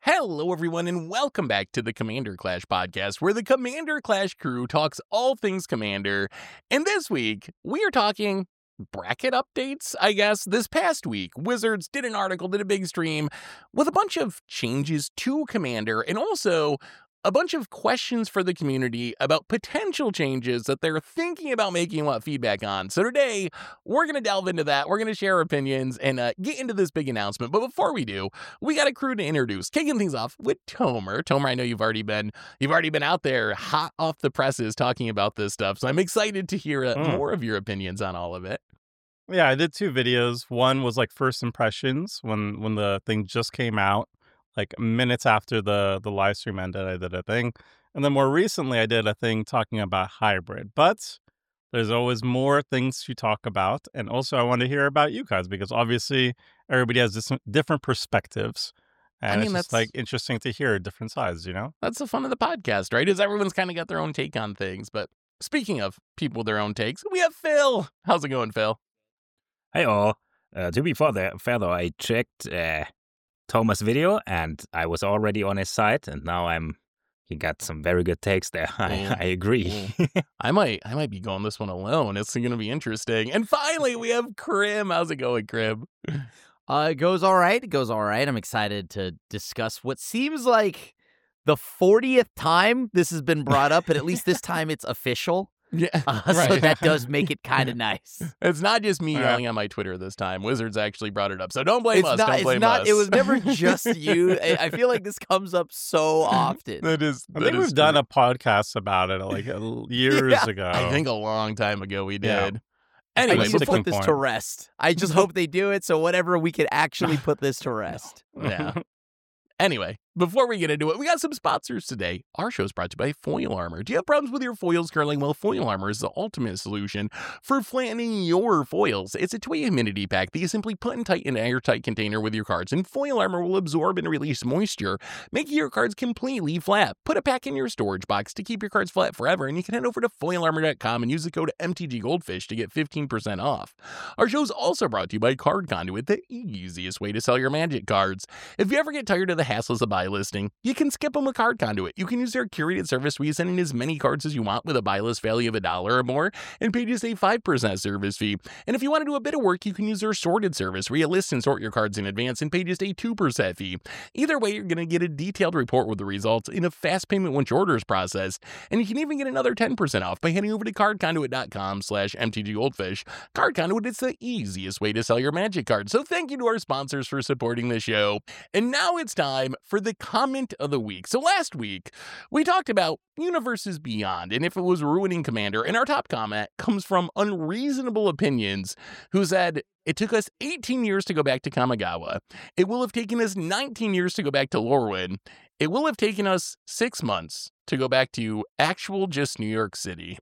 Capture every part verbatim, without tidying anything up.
Hello, everyone, and welcome back to the Commander Clash podcast, where the Commander Clash crew talks all things Commander. And this week, we are talking bracket updates, I guess. This past week, Wizards did an article, did a big stream with a bunch of changes to Commander and also a bunch of questions for the community about potential changes that they're thinking about making and want feedback on. So today, we're going to delve into that. We're going to share our opinions and uh, get into this big announcement. But before we do, we got a crew to introduce. Kicking things off with Tomer. Tomer, I know you've already been you've already been out there hot off the presses talking about this stuff. So I'm excited to hear uh, mm. more of your opinions on all of it. Yeah, I did two videos. One was like first impressions when when the thing just came out. Like minutes after the, the live stream ended, I did a thing. And then more recently, I did a thing talking about hybrid. But there's always more things to talk about. And also, I want to hear about you guys, because obviously, everybody has this, different perspectives. And I mean, it's just like interesting to hear different sides, you know? That's the fun of the podcast, right? Is everyone's kind of got their own take on things. But speaking of people with their own takes, we have Phil. How's it going, Phil? Hey, all. Uh, to be fair, fair though, I checked... Uh... Thomas' video, and I was already on his side, and now I'm. He got some very good takes there. I, yeah. I agree. Yeah. I might, I might be going this one alone. It's going to be interesting. And finally, we have Krim. How's it going, Krim? Uh, it goes all right. It goes all right. I'm excited to discuss what seems like the fortieth time this has been brought up, but at least this time it's official. Yeah, uh, right. So that does make it kind of nice. It's not just me yelling on my Twitter this time. Wizards actually brought it up, so don't blame it's us. Not, don't blame it's not, us. It was never just you. I, I feel like this comes up so often. That is. I that think is we've true. done a podcast about it like years yeah. ago. I think a long time ago we Yeah. did. Anyway, Anyway, I need to before, put this to rest. I just hope they do it, so whatever we could actually put this to rest. yeah. Anyway, before we get into it, we got some sponsors today. Our show is brought to you by Foil Armor. Do you have problems with your foils curling? Well, Foil Armor is the ultimate solution for flattening your foils. It's a two-way humidity pack that you simply put in tight an airtight container with your cards, and Foil Armor will absorb and release moisture, making your cards completely flat. Put a pack in your storage box to keep your cards flat forever, and you can head over to foil armor dot com and use the code M T G Goldfish to get fifteen percent off. Our show is also brought to you by Card Conduit, the easiest way to sell your Magic cards. If you ever get tired of the hassles of buy listing, you can skip them with Card Conduit. You can use their curated service where you send in as many cards as you want with a buy list value of a dollar or more and pay just a five percent service fee. And if you want to do a bit of work, you can use their sorted service where you list and sort your cards in advance and pay just a two percent fee. Either way, you're going to get a detailed report with the results in a fast payment once your order is processed. And you can even get another ten percent off by heading over to card conduit dot com slash M T G Goldfish. Card Conduit is the easiest way to sell your Magic cards. So thank you to our sponsors for supporting the show. And now it's time for the comment of the week. So last week, we talked about Universes Beyond and if it was ruining Commander, and our top comment comes from Unreasonable Opinions, who said, it took us eighteen years to go back to Kamigawa. It will have taken us nineteen years to go back to Lorwyn. It will have taken us six months to go back to actual just New York City.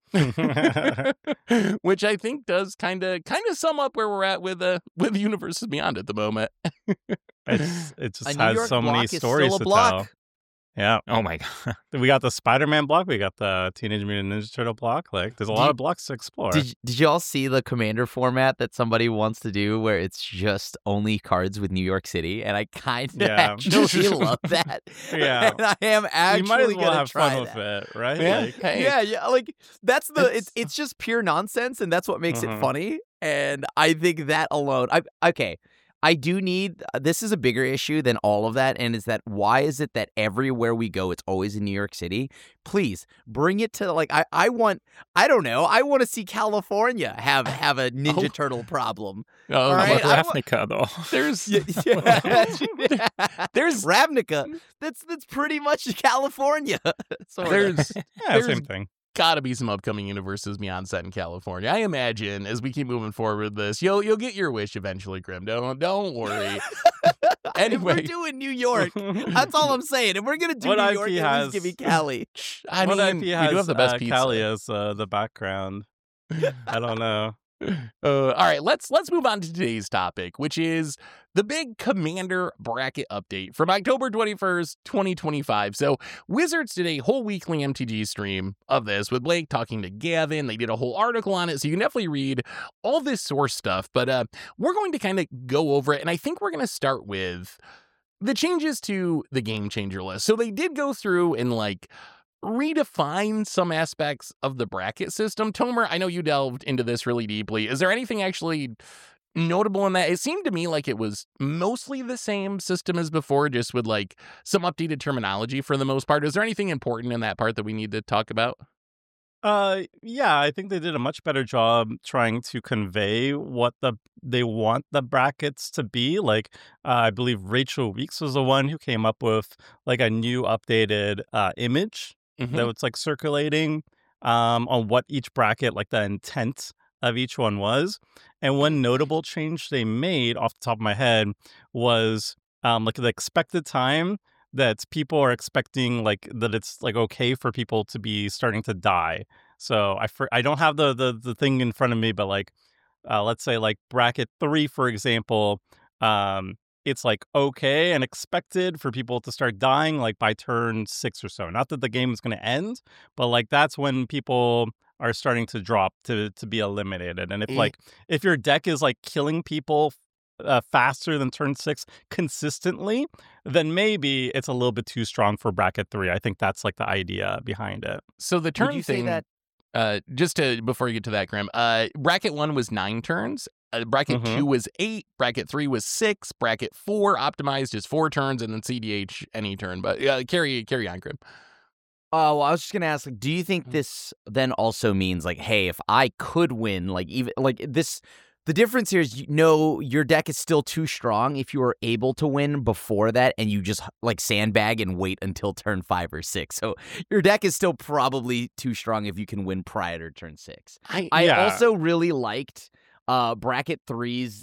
Which I think does kind of kind of sum up where we're at with uh, with Universes Beyond at the moment. It's, it just A New has York so many block is stories still a to block. tell. Yeah. Oh my god. We got the Spider-Man block. We got the Teenage Mutant Ninja Turtle block. Like, there's a lot Did- of blocks to explore. Did Did y'all see the Commander format that somebody wants to do, where it's just only cards with New York City? And I kind of Yeah. actually love that. Yeah. and I am actually you might as well gonna have try fun that. with it, right? Yeah. Like, Hey. Yeah, yeah, like that's the It's- it's it's just pure nonsense, and that's what makes Mhm. it funny. And I think that alone, I okay, I do need. This is a bigger issue than all of that, and is that why is it that everywhere we go, it's always in New York City? Please bring it to like I I want. I don't know. I want to see California have have a Ninja Oh. Turtle problem. Oh, All How right, about I wa- Ravnica, though? there's Yeah, yeah. There's- Ravnica. That's that's pretty much California. Sorta. there's yeah, There's- same thing. gotta be some upcoming Universes Beyond set in California. I imagine as we keep moving forward with this, you'll you'll get your wish eventually, Grim. Don't don't worry. If Anyway. we're doing New York, that's all I'm saying. If we're gonna do What New I P York, at has- least give me Cali. I what mean, I P we has do have the best uh, pizza. Cali as uh, the background. I don't know. Uh, all right, let's let's move on to today's topic, which is the big Commander bracket update from October twenty-first, twenty twenty-five. So Wizards did a whole weekly M T G stream of this with Blake talking to Gavin. They did a whole article on it, so you can definitely read all this source stuff. But uh, we're going to kind of go over it, and I think we're going to start with the changes to the game changer list. So they did go through and like redefine some aspects of the bracket system. Tomer, I know you delved into this really deeply. Is there anything actually notable in that? It seemed to me like it was mostly the same system as before, just with like some updated terminology for the most part. Is there anything important in that part that we need to talk about? Uh, yeah, I think they did a much better job trying to convey what the they want the brackets to be. Like, uh, I believe Rachel Weeks was the one who came up with like a new updated uh, image Mhm. that was like circulating um, on what each bracket, like the intent of each one was. And one notable change they made off the top of my head was um, like the expected time that people are expecting, like that it's like okay for people to be starting to die. So I for, I don't have the, the the thing in front of me, but like uh, let's say like bracket three, for example, um, it's like okay and expected for people to start dying like by turn six or so. Not that the game is going to end, but like that's when people are starting to drop to to be eliminated. And if Eh. like if your deck is like killing people uh, faster than turn six consistently, then maybe it's a little bit too strong for bracket three. I think that's like the idea behind it. So the turn Would you say thing, that? uh, just to before you get to that, Grim, uh, bracket one was nine turns. Uh, bracket Mhm. two was eight. Bracket three was six. Bracket four optimized is four turns, and then C D H any turn. But uh, carry carry on, Grim. Oh, well, I was just gonna ask, like, do you Mm. think this then also means like, hey, if I could win, like even like this, the difference here is, you know, your deck is still too strong if you are able to win before that, and you just like sandbag and wait until turn five or six. So your deck is still probably too strong if you can win prior to turn six. I, I Yeah. also really liked uh bracket threes.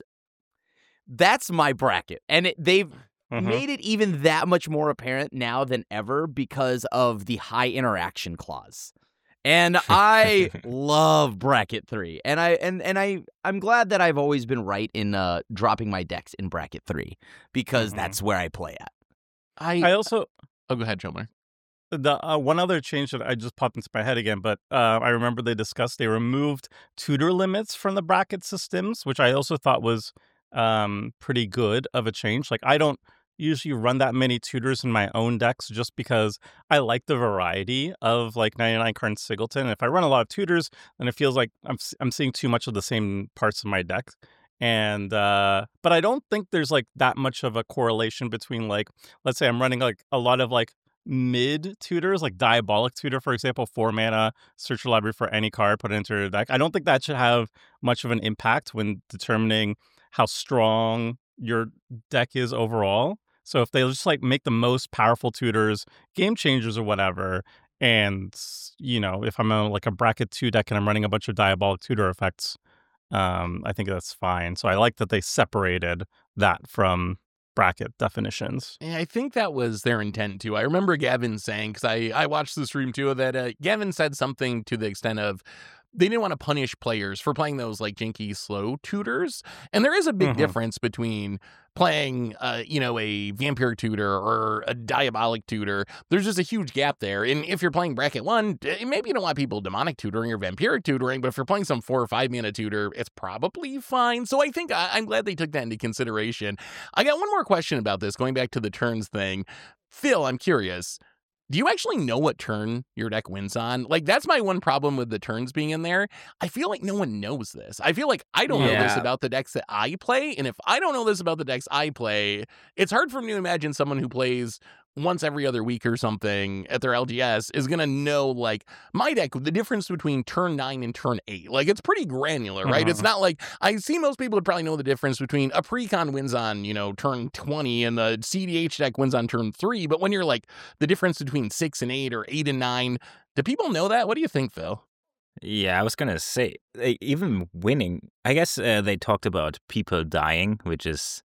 That's my bracket, and it, they've Mhm. made it even that much more apparent now than ever because of the high interaction clause. And I love bracket three. And I and and I I'm glad that I've always been right in uh dropping my decks in bracket three, because Mhm. that's where I play at. I, I also oh, go ahead, Jomer. the uh, one other change that I just popped into my head again, but uh, I remember they discussed they removed tutor limits from the bracket systems, which I also thought was um, pretty good of a change. Like I don't usually run that many tutors in my own decks just because I like the variety of like ninety-nine Current Singleton. If I run a lot of tutors, then it feels like I'm s- I'm seeing too much of the same parts of my deck. And uh but I don't think there's like that much of a correlation between like, let's say I'm running like a lot of like mid tutors, like Diabolic Tutor, for example, four mana, search your library for any card, put it into your deck. I don't think that should have much of an impact when determining how strong your deck is overall. So if they just like make the most powerful tutors, game changers or whatever, and you know, if I'm on like a bracket two deck and I'm running a bunch of Diabolic Tutor effects, um, I think that's fine. So I like that they separated that from bracket definitions. Yeah, I think that was their intent too. I remember Gavin saying, because I, I watched the stream too, that uh, Gavin said something to the extent of they didn't want to punish players for playing those like janky slow tutors. And there is a big Mhm. difference between playing, uh, you know, a vampire tutor or a diabolic tutor. There's just a huge gap there. And if you're playing bracket one, eh, maybe you don't want people demonic tutoring or vampiric tutoring, but if you're playing some four or five mana tutor, it's probably fine. So I think I, I'm glad they took that into consideration. I got one more question about this, going back to the turns thing. Phil, I'm curious. Do you actually know what turn your deck wins on? Like, that's my one problem with the turns being in there. I feel like no one knows this. I feel like I don't know this Yeah. about the decks that I play. And if I don't know this about the decks I play, it's hard for me to imagine someone who plays once every other week or something at their L G S is going to know, like, my deck, the difference between turn nine and turn eight. Like, it's pretty granular, right? It's Mhm. not like I see most people would probably know the difference between a precon wins on, you know, turn twenty and the C D H deck wins on turn three. But when you're like the difference between six and eight or eight and nine, do people know that? What do you think, Phil? Yeah, I was gonna say, e- even winning. I guess uh, they talked about people dying, which is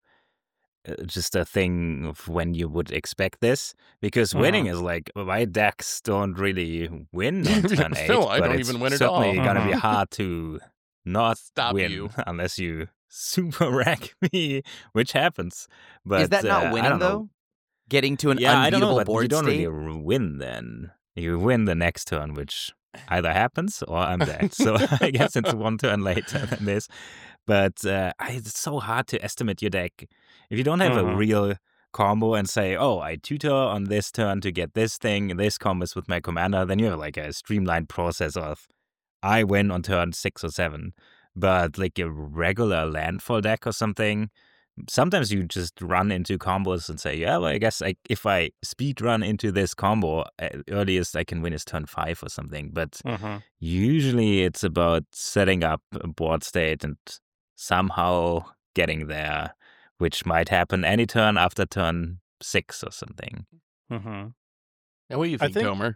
uh, just a thing of when you would expect this, because winning is like my decks don't really win on turn eight, Phil, I but don't it's even win at certainly all. gonna be Mhm. hard to not Stop win you. unless you super rack me, which happens. But Is that uh, not I winning don't know. though? Getting to an Yeah, I don't know, unbeatable but you board don't state? really r- win then. You win the next turn, which either happens or I'm dead. So I guess it's one turn later than this. But uh, I- it's so hard to estimate your deck. If you don't have a Mhm. real combo and say, oh, I tutor on this turn to get this thing, this combos with my commander, then you have like a streamlined process of I win on turn six or seven. But like a regular landfall deck or something, sometimes you just run into combos and say, yeah, well, I guess I, if I speed run into this combo, at earliest I can win is turn five or something. But hmm usually it's about setting up a board state and somehow getting there, which might happen any turn after turn six or something. hmm And what do you I think, think Tomer?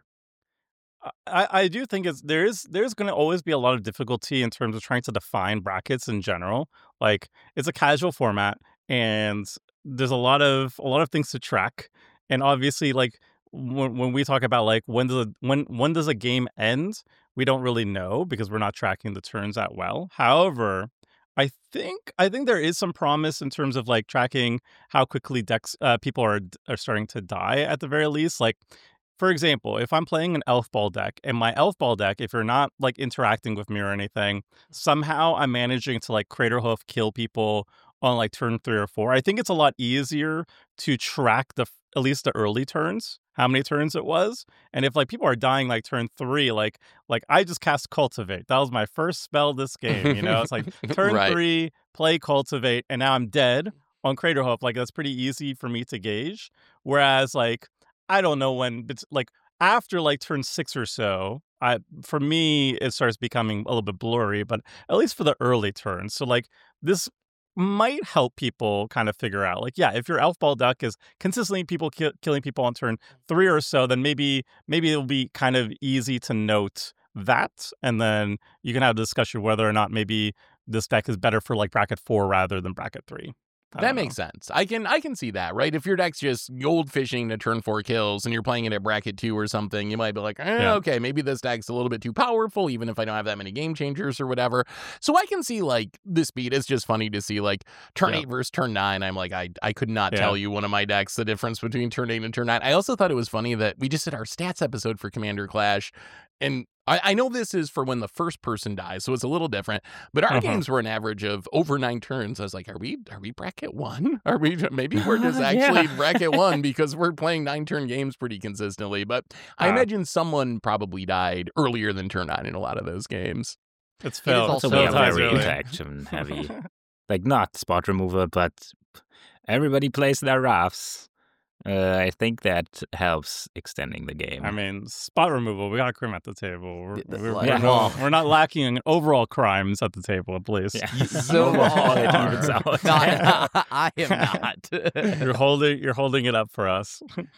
I, I do think it's there is there's going to always be a lot of difficulty in terms of trying to define brackets in general. Like it's a casual format, and there's a lot of a lot of things to track. And obviously, like when, when we talk about like when does a, when when does a game end, we don't really know because we're not tracking the turns that well. However, I think I think there is some promise in terms of like tracking how quickly decks uh, people are are starting to die at the very least. Like, for example, if I'm playing an elf ball deck and my elf ball deck, if you're not like interacting with me or anything, somehow I'm managing to like Crater Hoof kill people on like turn three or four. I think it's a lot easier to track the f- at least the early turns, how many turns it was. And if like people are dying like turn three, like like I just cast Cultivate. That was my first spell this game. You know, it's like turn Right. three, play Cultivate, and now I'm dead on Crater Hoof. Like that's pretty easy for me to gauge. Whereas like I don't know when it's like after like turn six or so, I for me it starts becoming a little bit blurry, but at least for the early turns. So like this might help people kind of figure out like, yeah, if your elf ball deck is consistently people ki- killing people on turn three or so, then maybe maybe it'll be kind of easy to note that, and then you can have a discussion whether or not maybe this deck is better for like bracket four rather than bracket three. I That don't know. makes sense. I can I can see that, right? If your deck's just gold fishing to turn four kills and you're playing it at bracket two or something, you might be like, eh, Yeah. okay, maybe this deck's a little bit too powerful, even if I don't have that many game changers or whatever. So I can see like the speed. It's just funny to see like turn Yeah. eight versus turn nine. I'm like, I I could not Yeah. tell you one of my decks the difference between turn eight and turn nine. I also thought it was funny that we just did our stats episode for Commander Clash, and I, I know this is for when the first person dies, so it's a little different. But our Uh-huh. games were an average of over nine turns. I was like, are we are we bracket one? Are we maybe we're just Yeah. actually bracket one because we're playing nine turn games pretty consistently. But I Ah. imagine someone probably died earlier than turn nine in a lot of those games. It's It is Phil. also So Phil we are dies very early. interaction heavy. Like not spot remover, but everybody plays their rafts. Uh, I think that helps extending the game. I mean, spot removal. We got crime at the table. We're, Th- th- we're, like, we're, well- not, we're not lacking in overall crimes at the table, at least. Yeah. So Overall, it are. evens out. No, I, I am not. You're holding you're holding it up for us.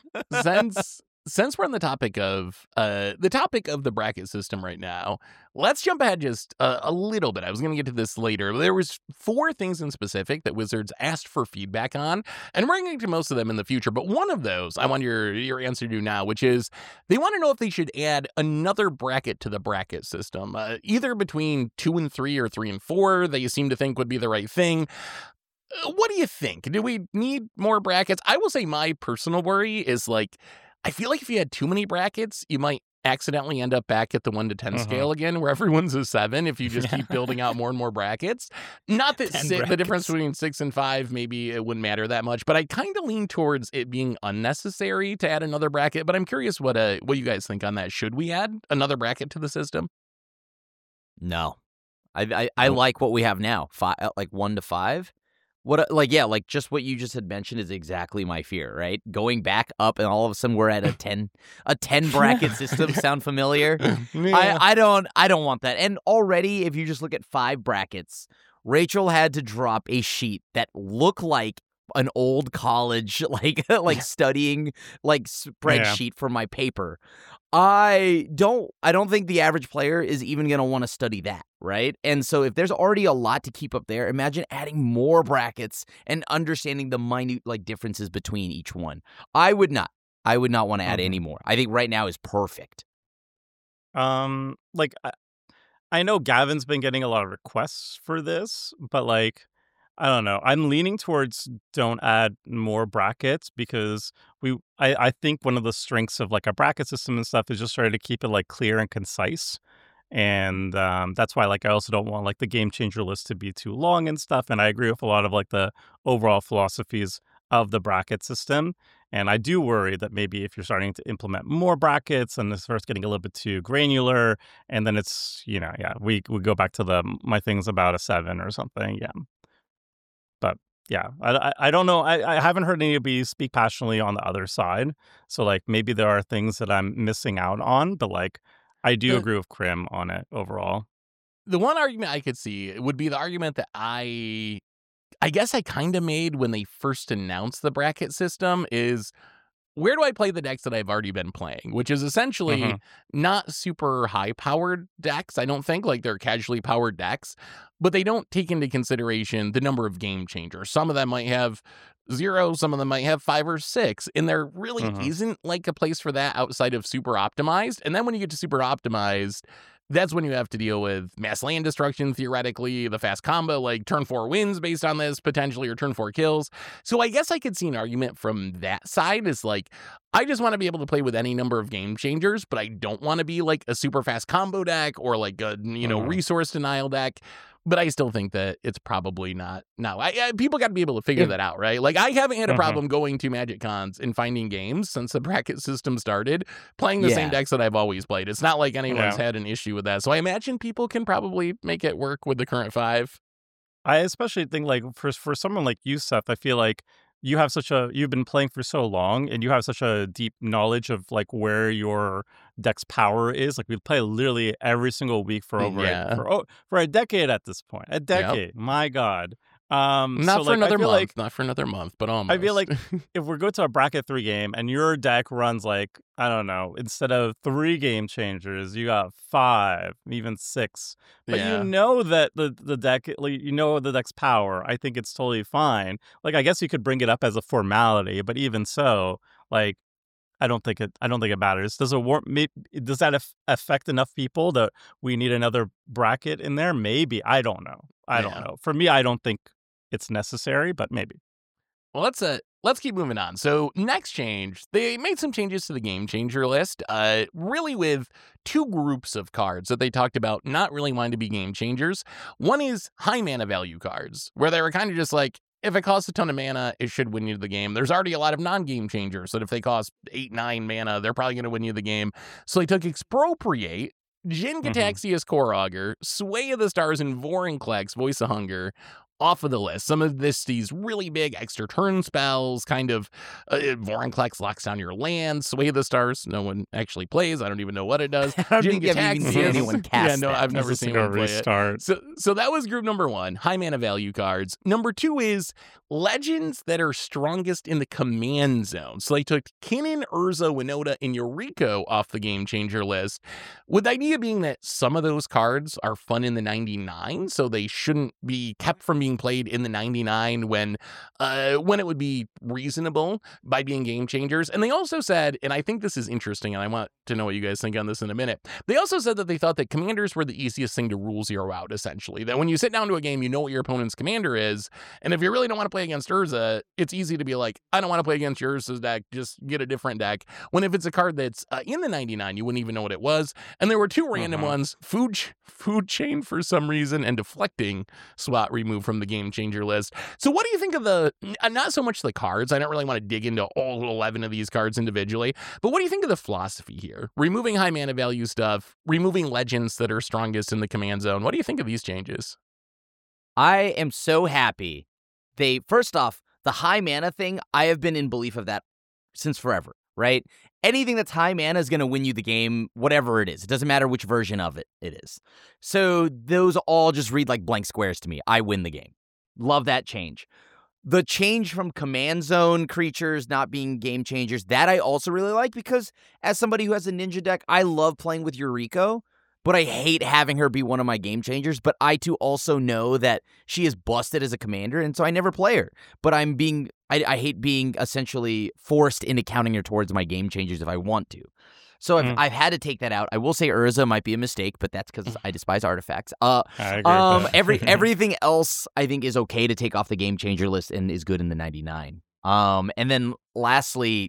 since since we're on the topic of uh the topic of the bracket system right now, let's jump ahead just a, a little bit. I was going to get to this later, but there was four things in specific that Wizards asked for feedback on, and we're going to get to most of them in the future. But one of those I want your your answer to now, which is they want to know if they should add another bracket to the bracket system, uh, either between two and three or three and four. They seem to think would be the right thing. Uh, What do you think? Do we need more brackets? I will say my personal worry is like, I feel like if you had too many brackets, you might accidentally end up back at the one to ten Mhm. scale again, where everyone's a seven if you just keep building out more and more brackets. Not that ten si- the difference brackets. between six and five, maybe it wouldn't matter that much, but I kind of lean towards it being unnecessary to add another bracket. But I'm curious what uh, what you guys think on that. Should we add another bracket to the system? No, I I, I Nope. like what we have now. Five, like one to five. What a- like yeah, like just what you just had mentioned is exactly my fear. Right, going back up and all of a sudden we're at a ten, a ten bracket system. Sound familiar? I, I don't I don't want that. And already, if you just look at five brackets, Rachel had to drop a sheet that looked like an old college like like studying like spreadsheet for my paper. I don't I don't think the average player is even going to want to study that, right? And so if there's already a lot to keep up there, imagine adding more brackets and understanding the minute like differences between each one. I would not. I would not want to add Mhm. any more. I think right now is perfect. Um, like I, I know Gavin's been getting a lot of requests for this, but like I don't know. I'm leaning towards don't add more brackets because we I, I think one of the strengths of like a bracket system and stuff is just trying to keep it like clear and concise. And um, that's why like I also don't want like the game changer list to be too long and stuff. And I agree with a lot of like the overall philosophies of the bracket system. And I do worry that maybe if you're starting to implement more brackets and this starts getting a little bit too granular, and then it's, you know, yeah, we we go back to the my things about a seven or something. Yeah. But yeah, I, I, I don't know. I, I haven't heard anybody speak passionately on the other side. So like maybe there are things that I'm missing out on, but like I do The- agree with Krim on it overall. The one argument I could see would be the argument that I I guess I kind of made when they first announced the bracket system is, where do I play the decks that I've already been playing? Which is essentially Mhm. not super high-powered decks, I don't think. Like, they're casually powered decks, but they don't take into consideration the number of game changers. Some of them might have zero, some of them might have five or six, and there really Mhm. isn't, like, a place for that outside of super optimized. And then when you get to super optimized, that's when you have to deal with mass land destruction, theoretically, the fast combo, like turn four wins based on this, potentially, or turn four kills. So I guess I could see an argument from that side is like, I just want to be able to play with any number of game changers, but I don't want to be like a super fast combo deck or like a, you know, Mhm. resource denial deck. But I still think that it's probably not. No, I, I, people got to be able to figure If- that out, right? Like, I haven't had a Mhm. problem going to Magic Cons and finding games since the bracket system started, playing the same Yeah. decks that I've always played. It's not like anyone's Yeah. had an issue with that. So I imagine people can probably make it work with the current five. I especially think like for for someone like you, Seth, I feel like you have such a you've been playing for so long and you have such a deep knowledge of like where your deck's power is. Like we play literally every single week for over Yeah. a, for oh, for a decade at this point. A decade. My God. Um Not so, for like, another I feel month. like Not for another month, but almost. I feel like if we go to a bracket three game and your deck runs like, I don't know, instead of three game changers, you got five, even six. But yeah. you know that the the deck, like, you know the deck's power. I think it's totally fine. Like I guess you could bring it up as a formality, but even so, like I don't think it. I don't think it matters. Does it war- may- Does that af- affect enough people that we need another bracket in there? Maybe. I don't know. I Yeah. don't know. For me, I don't think it's necessary, but maybe. Well, let's uh let's keep moving on. So next change, they made some changes to the game changer list. Uh, really with two groups of cards that they talked about not really wanting to be game changers. One is high mana value cards, where they were kind of just like, if it costs a ton of mana, it should win you the game. There's already a lot of non-game changers that if they cost eight, nine mana, they're probably going to win you the game. So they took Expropriate, Jin Mhm. Gataxias Core Augur, Sway of the Stars, and Vorinclex Voice of Hunger off of the list. Some of this, these really big extra turn spells, kind of uh, Vorinclex locks down your land. Sway of the Stars, no one actually plays. I don't even know what it does. I don't Jin think I've even seen Gataxias- anyone Yeah, cast no, that. I've never Just seen like a one play it. restart. So, so that was group number one, high mana value cards. Number two is legends that are strongest in the command zone. So they took Kinnan, Urza, Winota, and Yuriko off the game changer list, with the idea being that some of those cards are fun in the ninety-nine, so they shouldn't be kept from being played in the ninety-nine when, uh, when it would be reasonable by being game changers. And they also said, and I think this is interesting, and I want to know what you guys think on this in a minute. They also said that they thought that commanders were the easiest thing to rule zero out, essentially. That when you sit down to a game, you know what your opponent's commander is. And if you really don't want to play against Urza, it's easy to be like, I don't want to play against your Urza's deck, just get a different deck. When if it's a card that's uh, in the ninety-nine, you wouldn't even know what it was. And there were two random Mhm. ones, food, ch- food chain for some reason, and deflecting SWAT removed from the game changer list. So what do you think of the, uh, not so much the cards, I don't really want to dig into all eleven of these cards individually, but what do you think of the philosophy here? Removing high mana value stuff, removing legends that are strongest in the command zone. What do you think of these changes? I am so happy. They first off, the high mana thing, I have been in belief of that since forever, right? Anything that's high mana is going to win you the game, whatever it is. It doesn't matter which version of it it is. So those all just read like blank squares to me. I win the game. Love that change. The change from command zone creatures not being game changers, that I also really like because as somebody who has a ninja deck, I love playing with Yuriko, but I hate having her be one of my game changers. But I too also know that she is busted as a commander, and so I never play her. But I'm being, I, I hate being essentially forced into counting her towards my game changers if I want to. So I've, Mm. I've had to take that out. I will say Urza might be a mistake, but that's because I despise artifacts. Uh, I agree um, with that. every everything else I think is okay to take off the game changer list and is good in the ninety-nine. Um, and then lastly,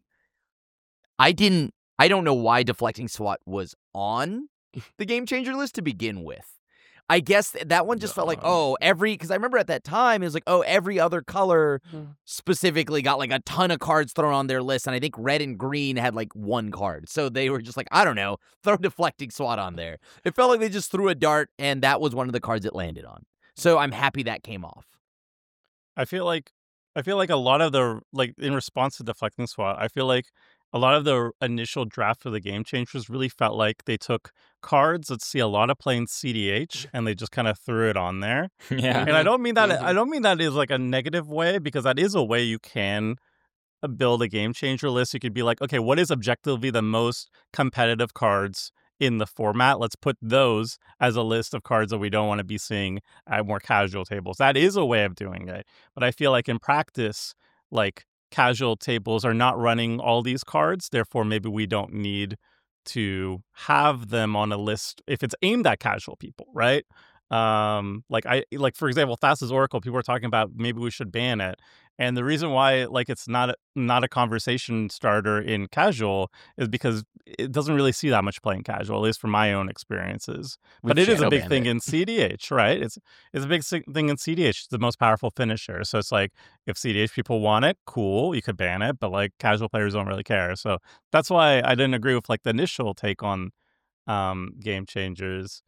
I didn't, I don't know why deflecting SWAT was on the game changer list to begin with. I guess th- that one just felt like, Um, oh, every, because I remember at that time, it was like, oh, every other color specifically got like a ton of cards thrown on their list. And I think red and green had like one card. So they were just like, I don't know, throw deflecting SWAT on there. It felt like they just threw a dart and that was one of the cards it landed on. So I'm happy that came off. I feel like I feel like a lot of the like in response to deflecting SWAT, I feel like a lot of the initial draft of the game changers really felt like they took cards that see a lot of play in C D H and they just kind of threw it on there. Yeah. And I don't mean that Mhm. I don't mean that is like a negative way, because that is a way you can uh, build a game changer list. You could be like, okay, what is objectively the most competitive cards in the format? Let's put those as a list of cards that we don't want to be seeing at more casual tables. That is a way of doing it. But I feel like in practice, like casual tables are not running all these cards. Therefore, maybe we don't need to have them on a list if it's aimed at casual people, right? Um, like I like for example, Thassa's Oracle, people are talking about maybe we should ban it. And the reason why like it's not a, not a conversation starter in casual is because it doesn't really see that much play in casual, at least from my own experiences. We've But it is a shadow big banned thing it. in C D H, right? It's it's a big si- thing in C D H. It's the most powerful finisher. So it's like if C D H people want it, cool, you could ban it, but like casual players don't really care. So that's why I didn't agree with like the initial take on um game changers.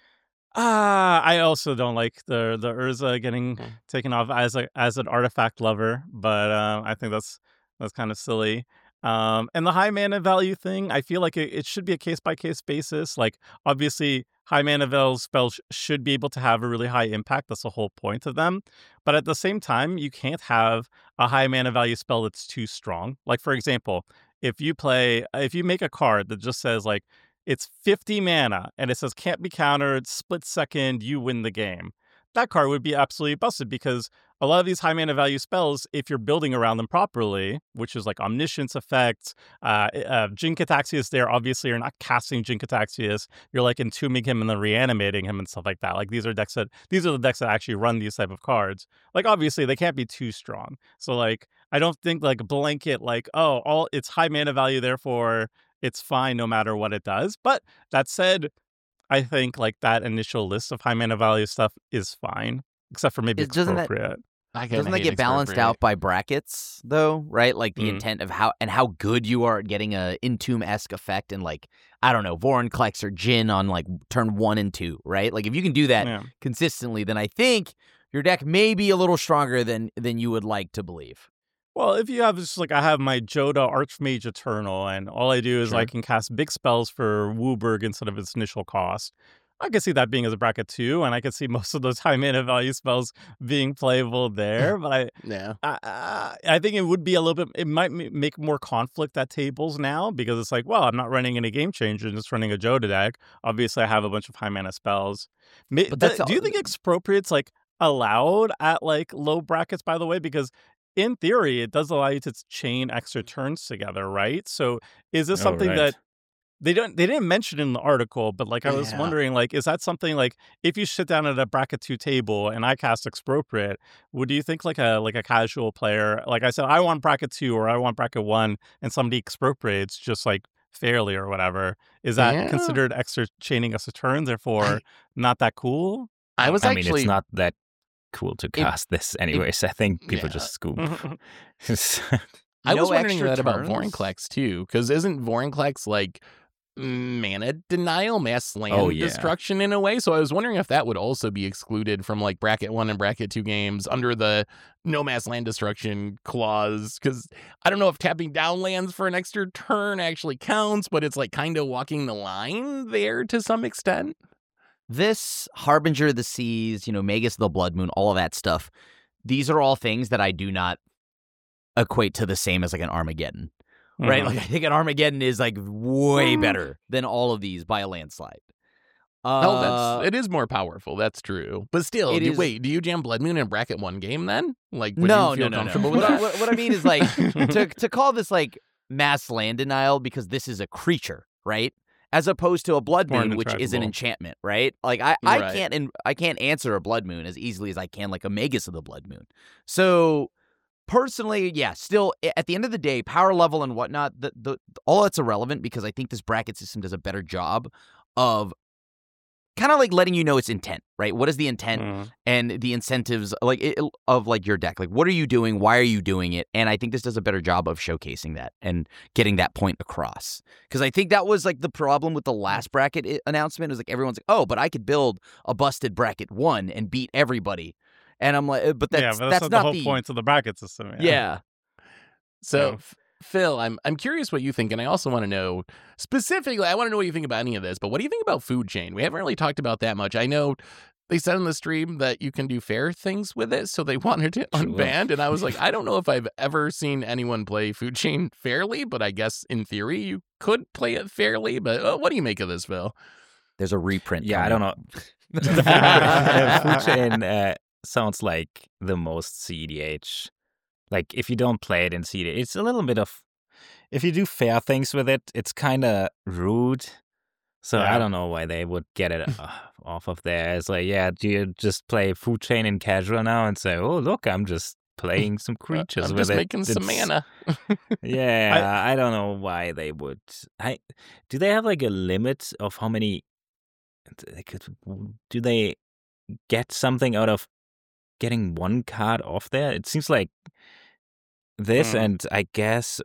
Ah, I also don't like the the Urza getting Mm. taken off as a as an artifact lover, but um, I think that's that's kind of silly. Um, and the high mana value thing, I feel like it, it should be a case by case basis. Like obviously, high mana value spells sh- should be able to have a really high impact. That's the whole point of them. But at the same time, you can't have a high mana value spell that's too strong. Like for example, if you play, if you make a card that just says like it's fifty mana, and it says can't be countered, split second, you win the game. That card would be absolutely busted, because a lot of these high mana value spells, if you're building around them properly, which is like Omniscience effects, uh, uh, Jin-Kataxias there, obviously you're not casting Jin-Kataxias, you're like entombing him and then reanimating him and stuff like that. Like these are decks that, these are the decks that actually run these type of cards. Like obviously they can't be too strong. So like, I don't think like blanket, like, oh, all it's high mana value, therefore it's fine no matter what it does. But that said, I think like that initial list of high mana value stuff is fine, except for maybe It- doesn't that- expropriate. I kinda Doesn't that hate get balanced expropriate. out by brackets though, right? Like the Mm. intent of how and how good you are at getting a Entomb-esque effect and like, I don't know, Vorinclex or Jin on like turn one and two, right? Like if you can do that Yeah. consistently, then I think your deck may be a little stronger than than you would like to believe. Well, if you have just like I have my Joda Archmage Eternal, and all I do is Sure. I can cast big spells for Wooburg instead of its initial cost. I can see that being as a bracket too, and I can see most of those high mana value spells being playable there. But I, Yeah. I, I I think it would be a little bit. It might ma- make more conflict at tables now, because it's like, well, I'm not running any game changer, I'm just running a Joda deck. Obviously, I have a bunch of high mana spells. Ma- But that's do, do you all- think expropriate's like allowed at like low brackets? By the way, because in theory, it does allow you to chain extra turns together, right? So is this Oh, something right. that they don't they didn't mention in the article, but like I was Yeah. wondering, like, is that something like if you sit down at a bracket two table and I cast expropriate, would you think like a like a casual player, like I said, I want bracket two or I want bracket one, and somebody expropriates just like fairly or whatever, is that Yeah. considered extra chaining us a turn, therefore not that cool? I was I actually mean, it's not that cool to cast this anyways. I think people Yeah. just scoop. I No was wondering extra that about turns? Vorinclex too, because isn't Vorinclex like mana denial, mass land Oh, yeah. destruction in a way? So I was wondering if that would also be excluded from like bracket one and bracket two games under the no mass land destruction clause. Because I don't know if tapping down lands for an extra turn actually counts, but it's like kind of walking the line there to some extent. This Harbinger of the Seas, you know, Magus of the Blood Moon, all of that stuff, these are all things that I do not equate to the same as like an Armageddon, right? Mhm. Like I think an Armageddon is like way Mm. better than all of these by a landslide. Uh, No, that's it is more powerful. That's true. But still, it do, is- wait, do you jam Blood Moon in bracket one game then? Like, would no, you feel no, no, no. comfortable What, with I, that? what, what I mean is like to to call this like mass land denial because this is a creature, right? As opposed to a blood More moon, which is an intractable. enchantment, right? Like I, I Right. can't and I can't answer a blood moon as easily as I can like a Magus of the Blood Moon. So personally, yeah, still a- at the end of the day, power level and whatnot, the, the all that's irrelevant because I think this bracket system does a better job of kind of like letting you know its intent, right? What is the intent Mm. and the incentives like it, of like your deck? Like, what are you doing? Why are you doing it? And I think this does a better job of showcasing that and getting that point across. Because I think that was like the problem with the last bracket i- announcement. Is like everyone's like, oh, but I could build a busted bracket one and beat everybody. And I'm like, uh, but that's yeah, but that's, that's, not not the whole the point of the bracket system. Yeah. yeah. So, Yeah. F- Phil, I'm I'm curious what you think, and I also want to know specifically. I want to know what you think about any of this. But what do you think about Food Chain? We haven't really talked about that much. I know they said in the stream that you can do fair things with it, so they wanted it Sure. unbanned. And I was like, I don't know if I've ever seen anyone play Food Chain fairly, but I guess in theory you could play it fairly. But uh, what do you make of this, Phil? There's a reprint. Yeah, I coming. don't know. Uh, Food Chain uh, sounds like the most C D H. Like, if you don't play it in C D H, it's a little bit of. If you do fair things with it, it's kind of rude. So Yeah. I don't know why they would get it uh, off of there. It's like, yeah, do you just play Food Chain in casual now and say, oh, look, I'm just playing some creatures I'm with just it. making some It's- mana. Yeah, I, don't know why they would. I do they have like a limit of how many? Like, do they get something out of getting one card off there? It seems like this, Hmm. and I guess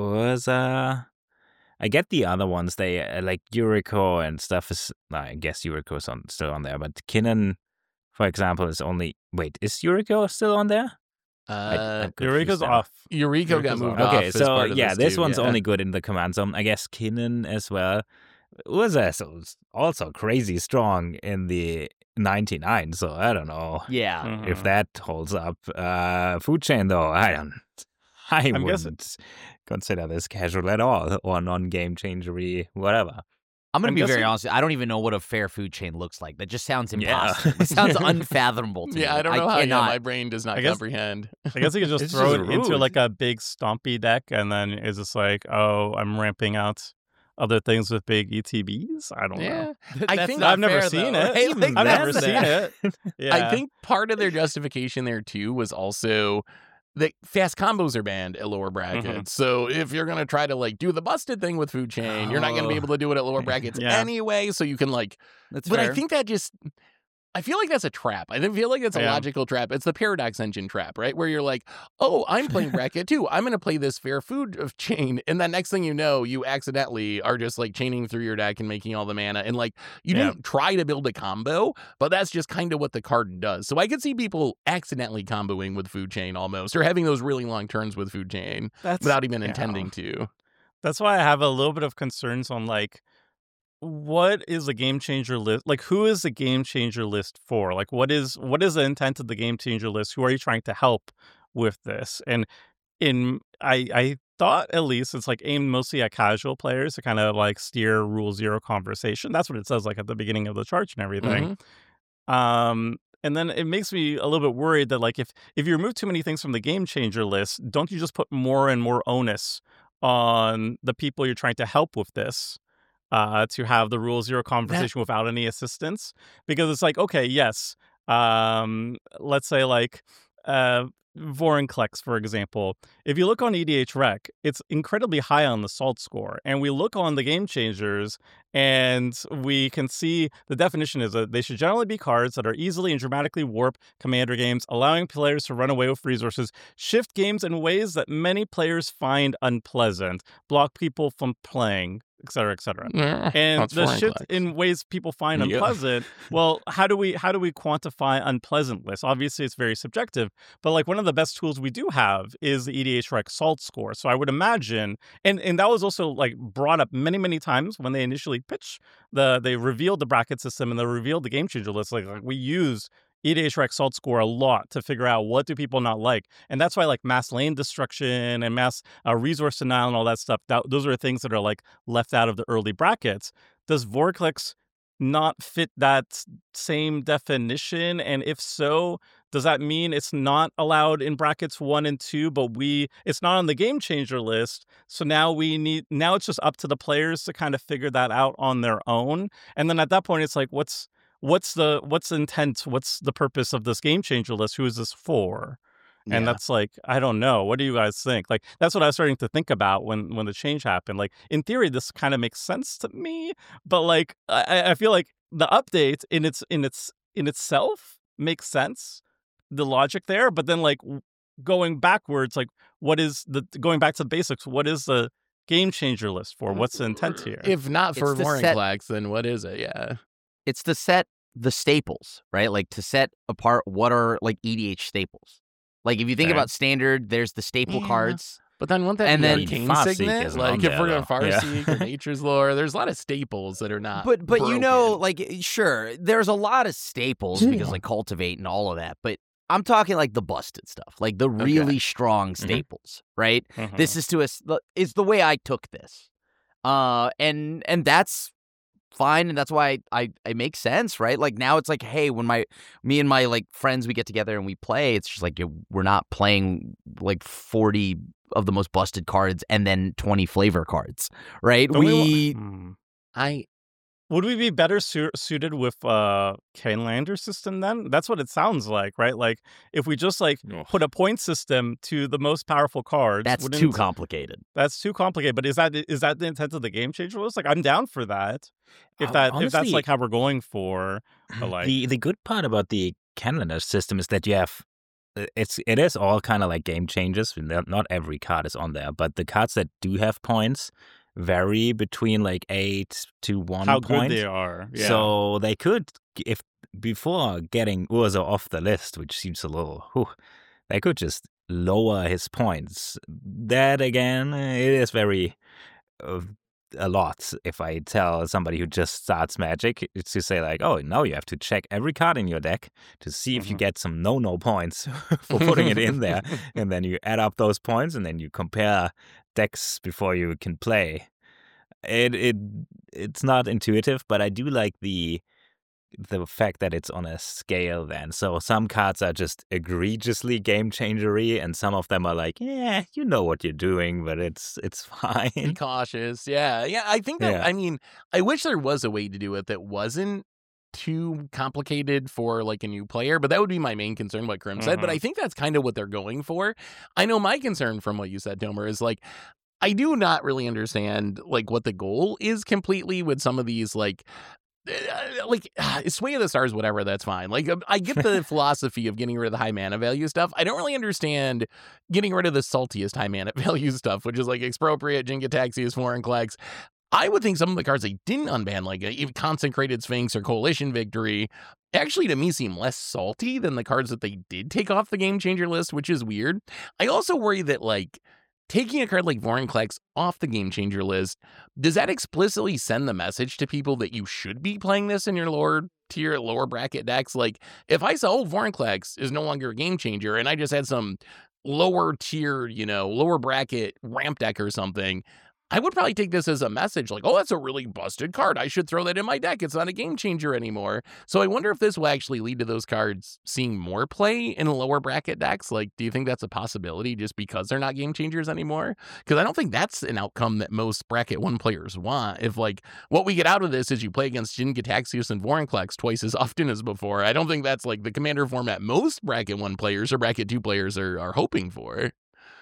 Urza. I get the other ones. They uh, like Yuriko and stuff is. I guess Yuriko's on, still on there, but Kinnan, for example, is only. Wait, is Yuriko still on there? I- Uh, I'm confused Eureka's now. off. Eureka got Eureka's moved off. off. Okay, as so part of yeah, this too, one's yeah. only good in the command zone. I guess Kinnan as well. Urza is also crazy strong in the ninety-nine, so I don't know Yeah. Mhm. if that holds up. Uh, Food Chain, though, I don't. I I'm wouldn't guessing- consider this casual at all, or non-game changery, whatever. I'm gonna I'm be very guessing- honest. I don't even know what a fair food chain looks like. That just sounds Yeah. impossible. It sounds unfathomable to me. Yeah, I don't Like, know how. Yeah, cannot. my brain does not I guess- comprehend. I guess you could just It's throw just it into rude. like a big stompy deck, and then it's just like, oh, I'm ramping out other things with big E T Bs. I don't know. Yeah, I That's think- not I've never fair, seen though, it. right? Like, I've that's never the- seen it. Yeah. I think part of their justification there too was also that fast combos are banned at lower brackets. Mm-hmm. So if you're gonna try to like do the busted thing with Food Chain, you're not gonna be Oh. able to do it at lower brackets Yeah. anyway. So you can like, That's but fair. I think that just. I feel like that's a trap. I feel like it's a Yeah. logical trap. It's the paradox engine trap, right? Where you're like, oh, I'm playing bracket too. I'm going to play this fair food of chain. And then next thing you know, you accidentally are just like chaining through your deck and making all the mana. And like, you Yeah. didn't try to build a combo, but that's just kind of what the card does. So I could see people accidentally comboing with Food Chain almost, or having those really long turns with Food Chain That's, without even yeah. intending to. That's why I have a little bit of concerns on like, what is a game changer list? Like, who is the game changer list for? Like, what is what is the intent of the game changer list? Who are you trying to help with this? And in I I thought at least it's like aimed mostly at casual players to kind of like steer rule zero conversation. That's what it says like at the beginning of the chart and everything. Mhm. Um, and then it makes me a little bit worried that like if if you remove too many things from the game changer list, don't you just put more and more onus on the people you're trying to help with this? Uh, to have the rule zero conversation without any assistance, because it's like, okay, yes, um, let's say like uh, Vorinclex, for example. If you look on E D H Rec, it's incredibly high on the salt score, and we look on the game changers, and we can see the definition is that they should generally be cards that are easily and dramatically warp commander games, allowing players to run away with resources, shift games in ways that many players find unpleasant, block people from playing, et cetera, et cetera. Yeah, And that's the foreign shift flags. in ways people find Yeah. unpleasant. Well, how do we how do we quantify unpleasantness? Obviously, it's very subjective. But like one of the best tools we do have is the E D H Rec Salt score. So I would imagine, and and that was also like brought up many many times when they initially pitched the they revealed the bracket system and they revealed the game changer list. Like, like we use E D H Rec Salt score a lot to figure out what do people not like, and that's why like mass lane destruction and mass uh, resource denial and all that stuff. That, those are things that are like left out of the early brackets. Does Vorclex not fit that same definition? And if so, does that mean it's not allowed in brackets one and two, but we it's not on the game changer list? So now we need now it's just up to the players to kind of figure that out on their own. And then at that point, it's like, what's what's the what's the intent? What's the purpose of this game changer list? Who is this for? And Yeah. that's like, I don't know. What do you guys think? Like, that's what I was starting to think about when when the change happened. Like, in theory, this kind of makes sense to me, but like, I, I feel like the update in its in its in itself makes sense, the logic there, but then like w- going backwards, like what is the going back to the basics? What is the game changer list for? What's the intent here? If not for It's the set- Vorinclex, then what is it? Yeah. It's to set the staples, right? Like to set apart what are like E D H staples. Like if you think Okay. about standard, there's the staple Yeah. cards. But then wouldn't that And be then Arcane Farseek Signet? isn't Like on if there, we're going though. Yeah. Farseek or Nature's Lore, there's a lot of staples that are not. But but you know, broken. like sure, there's a lot of staples because like cultivate and all of that. But I'm talking like the busted stuff, like the really strong staples, right? Mhm. This is to us is the way I took this, uh, and and that's fine, and that's why I, I it makes sense, right? Like now it's like, hey, when my me and my like friends we get together and we play, it's just like you- we're not playing like forty of the most busted cards and then twenty flavor cards, right? Don't we wa- We Hmm. I Would we be better su- suited with uh Canelander system then? That's what it sounds like, right? Like if we just like Ugh. put a point system to the most powerful cards, that's wouldn't- too complicated. That's too complicated. But is that is that the intent of the game changer list? Like I'm down for that. If Uh, that if that's honestly- like how we're going for, but like the the good part about the calendar system is that you have uh, it's it is all kind of like game changers. Not not every card is on there, but the cards that do have points vary between like eight to one how point. good they are. Yeah. So they could, if before getting Urza off the list, which seems a little, whew, they could just lower his points. That again, it is very uh, a lot. If I tell somebody who just starts Magic, it's to say like, oh, now you have to check every card in your deck to see if you Mhm. get some no-no points for putting it in there, and then you add up those points, and then you compare decks before you can play. It it it's not intuitive, but I do like the the fact that it's on a scale then. So some cards are just egregiously game changery, and some of them are like, yeah, you know what you're doing, but it's it's be fine. cautious. Yeah. Yeah. I think that, Yeah. I mean, I wish there was a way to do it that wasn't too complicated for like a new player, but that would be my main concern, what Grim said. But Mhm. I think that's kind of what they're going for. I know my concern from what you said, Tomer, is like, I do not really understand like what the goal is completely with some of these like uh, like uh, Sway of the Stars, whatever, that's fine. Like um, I get the philosophy of getting rid of the high mana value stuff. I don't really understand getting rid of the saltiest high mana value stuff, which is like Expropriate, Jin-Gitaxias, Vorinclex. I would think some of the cards they didn't unban, like uh, even Consecrated Sphinx or Coalition Victory, actually to me seem less salty than the cards that they did take off the Game Changer list, which is weird. I also worry that like taking a card like Vorinclex off the Game Changer list, does that explicitly send the message to people that you should be playing this in your lower tier, lower bracket decks? Like, if I saw, oh, Vorinclex is no longer a Game Changer, and I just had some lower tier, you know, lower bracket ramp deck or something, I would probably take this as a message like, oh, that's a really busted card. I should throw that in my deck. It's not a Game Changer anymore. So I wonder if this will actually lead to those cards seeing more play in lower bracket decks. Like, do you think that's a possibility just because they're not Game Changers anymore? Because I don't think that's an outcome that most bracket one players want. If, like, what we get out of this is you play against Jin-Gitaxias and Vorinclex twice as often as before, I don't think that's, like, the Commander format most bracket one players or bracket two players are, are hoping for.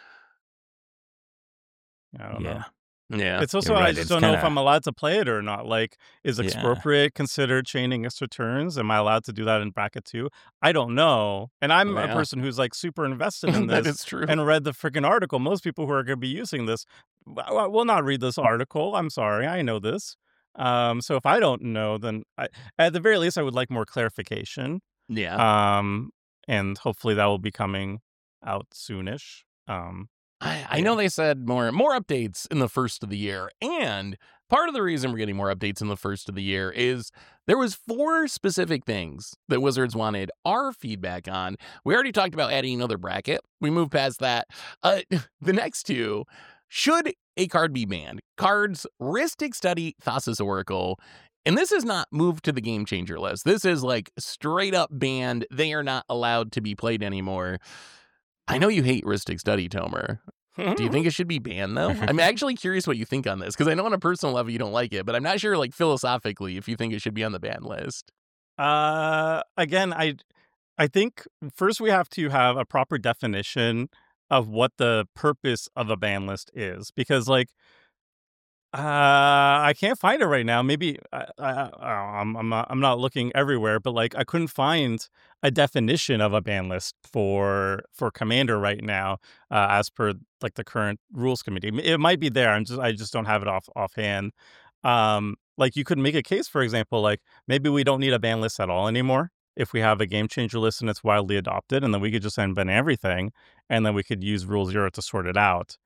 I don't know. Yeah. Yeah. It's also You're I right, just it's don't know if kinda- I'm allowed to play it or not. Like, is Yeah. Expropriate considered chaining extra turns? Am I allowed to do that in bracket two? I don't know. And I'm a Yeah. person who's like super invested in That this is true. and read the freaking article. Most people who are going to be using this w- will not read this article. I'm sorry, I know this. Um, so if I don't know, then I, at the very least, I would like more clarification. yeah. Um, and hopefully that will be coming out soonish. Um, I, I know they said more more updates in the first of the year, and part of the reason we're getting more updates in the first of the year is there was four specific things that Wizards wanted our feedback on. We already talked about adding another bracket. We moved past that. Uh, the next two, should a card be banned? Cards Rhystic Study, Thassa's Oracle. And this is not moved to the Game Changer list. This is like straight up banned. They are not allowed to be played anymore. I know you hate Rhystic Study, Tomer. Do you think it should be banned, though? I'm actually curious what you think on this, because I know on a personal level you don't like it, but I'm not sure, like, philosophically, if you think it should be on the ban list. Uh, again, I, I think first we have to have a proper definition of what the purpose of a ban list is, because like, uh, I can't find it right now. Maybe I, I, I, I'm I'm not, I'm not looking everywhere, but like I couldn't find a definition of a ban list for for Commander right now, uh, as per like the current rules committee. It might be there. I'm just I just don't have it off offhand. Um, like you could make a case, for example, like maybe we don't need a ban list at all anymore if we have a game changer list and it's widely adopted, and then we could just unban everything, and then we could use Rule Zero to sort it out.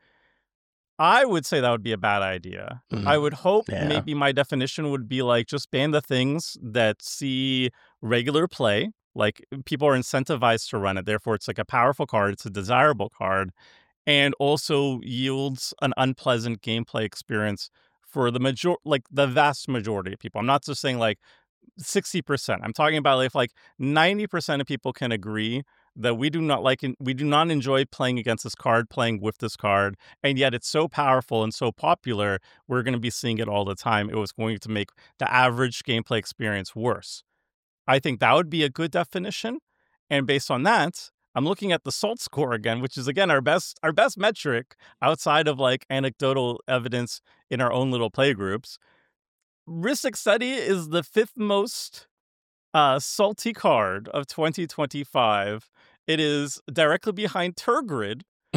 I would say that would be a bad idea. Mhm. I would hope Yeah. maybe my definition would be like just ban the things that see regular play. Like people are incentivized to run it. Therefore, it's like a powerful card. It's a desirable card, and also yields an unpleasant gameplay experience for the major, like the vast majority of people. I'm not just saying like sixty percent. I'm talking about if like ninety percent of people can agree that we do not like, we do not enjoy playing against this card, playing with this card, and yet it's so powerful and so popular, we're going to be seeing it all the time. It was going to make the average gameplay experience worse. I think that would be a good definition. And based on that, I'm looking at the SALT score again, which is again our best our best metric outside of like anecdotal evidence in our own little play groups. Rhystic Study is the fifth most uh, salty card of twenty twenty-five. It is directly behind Tergrid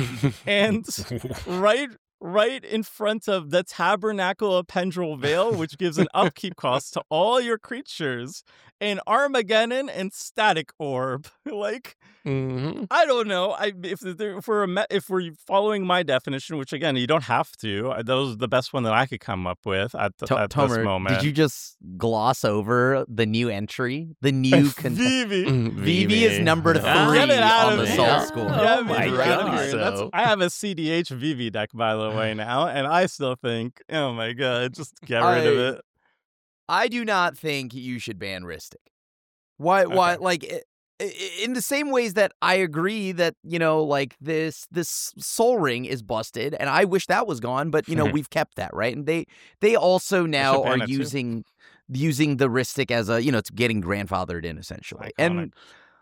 and right right in front of the Tabernacle of Pendrell Vale, which gives an upkeep cost to all your creatures, and Armageddon and Static Orb. Like, hmm I don't know. I if there, if we're a me- if we're following my definition, which again you don't have to. uh, That was the best one that I could come up with at, the, To- at Tomer, this moment. did you just gloss over the new entry? The new con- Vivi? Vivi is number three Ah, Get it out on of the here. SALT score. Get Oh me my out of God. here. That's- So- I have a C D H Vivi deck, by the way, now, and I still think, oh my god, just get rid of I- it. I do not think you should ban Rhystic. Why? Why? Okay. Like i- i- in the same ways that I agree that you know, like this this Soul Ring is busted, and I wish that was gone. But you know, we've kept that, right? And they they also now ban are it, too. using using the Rhystic as a you know, it's getting grandfathered in essentially, Iconic. and.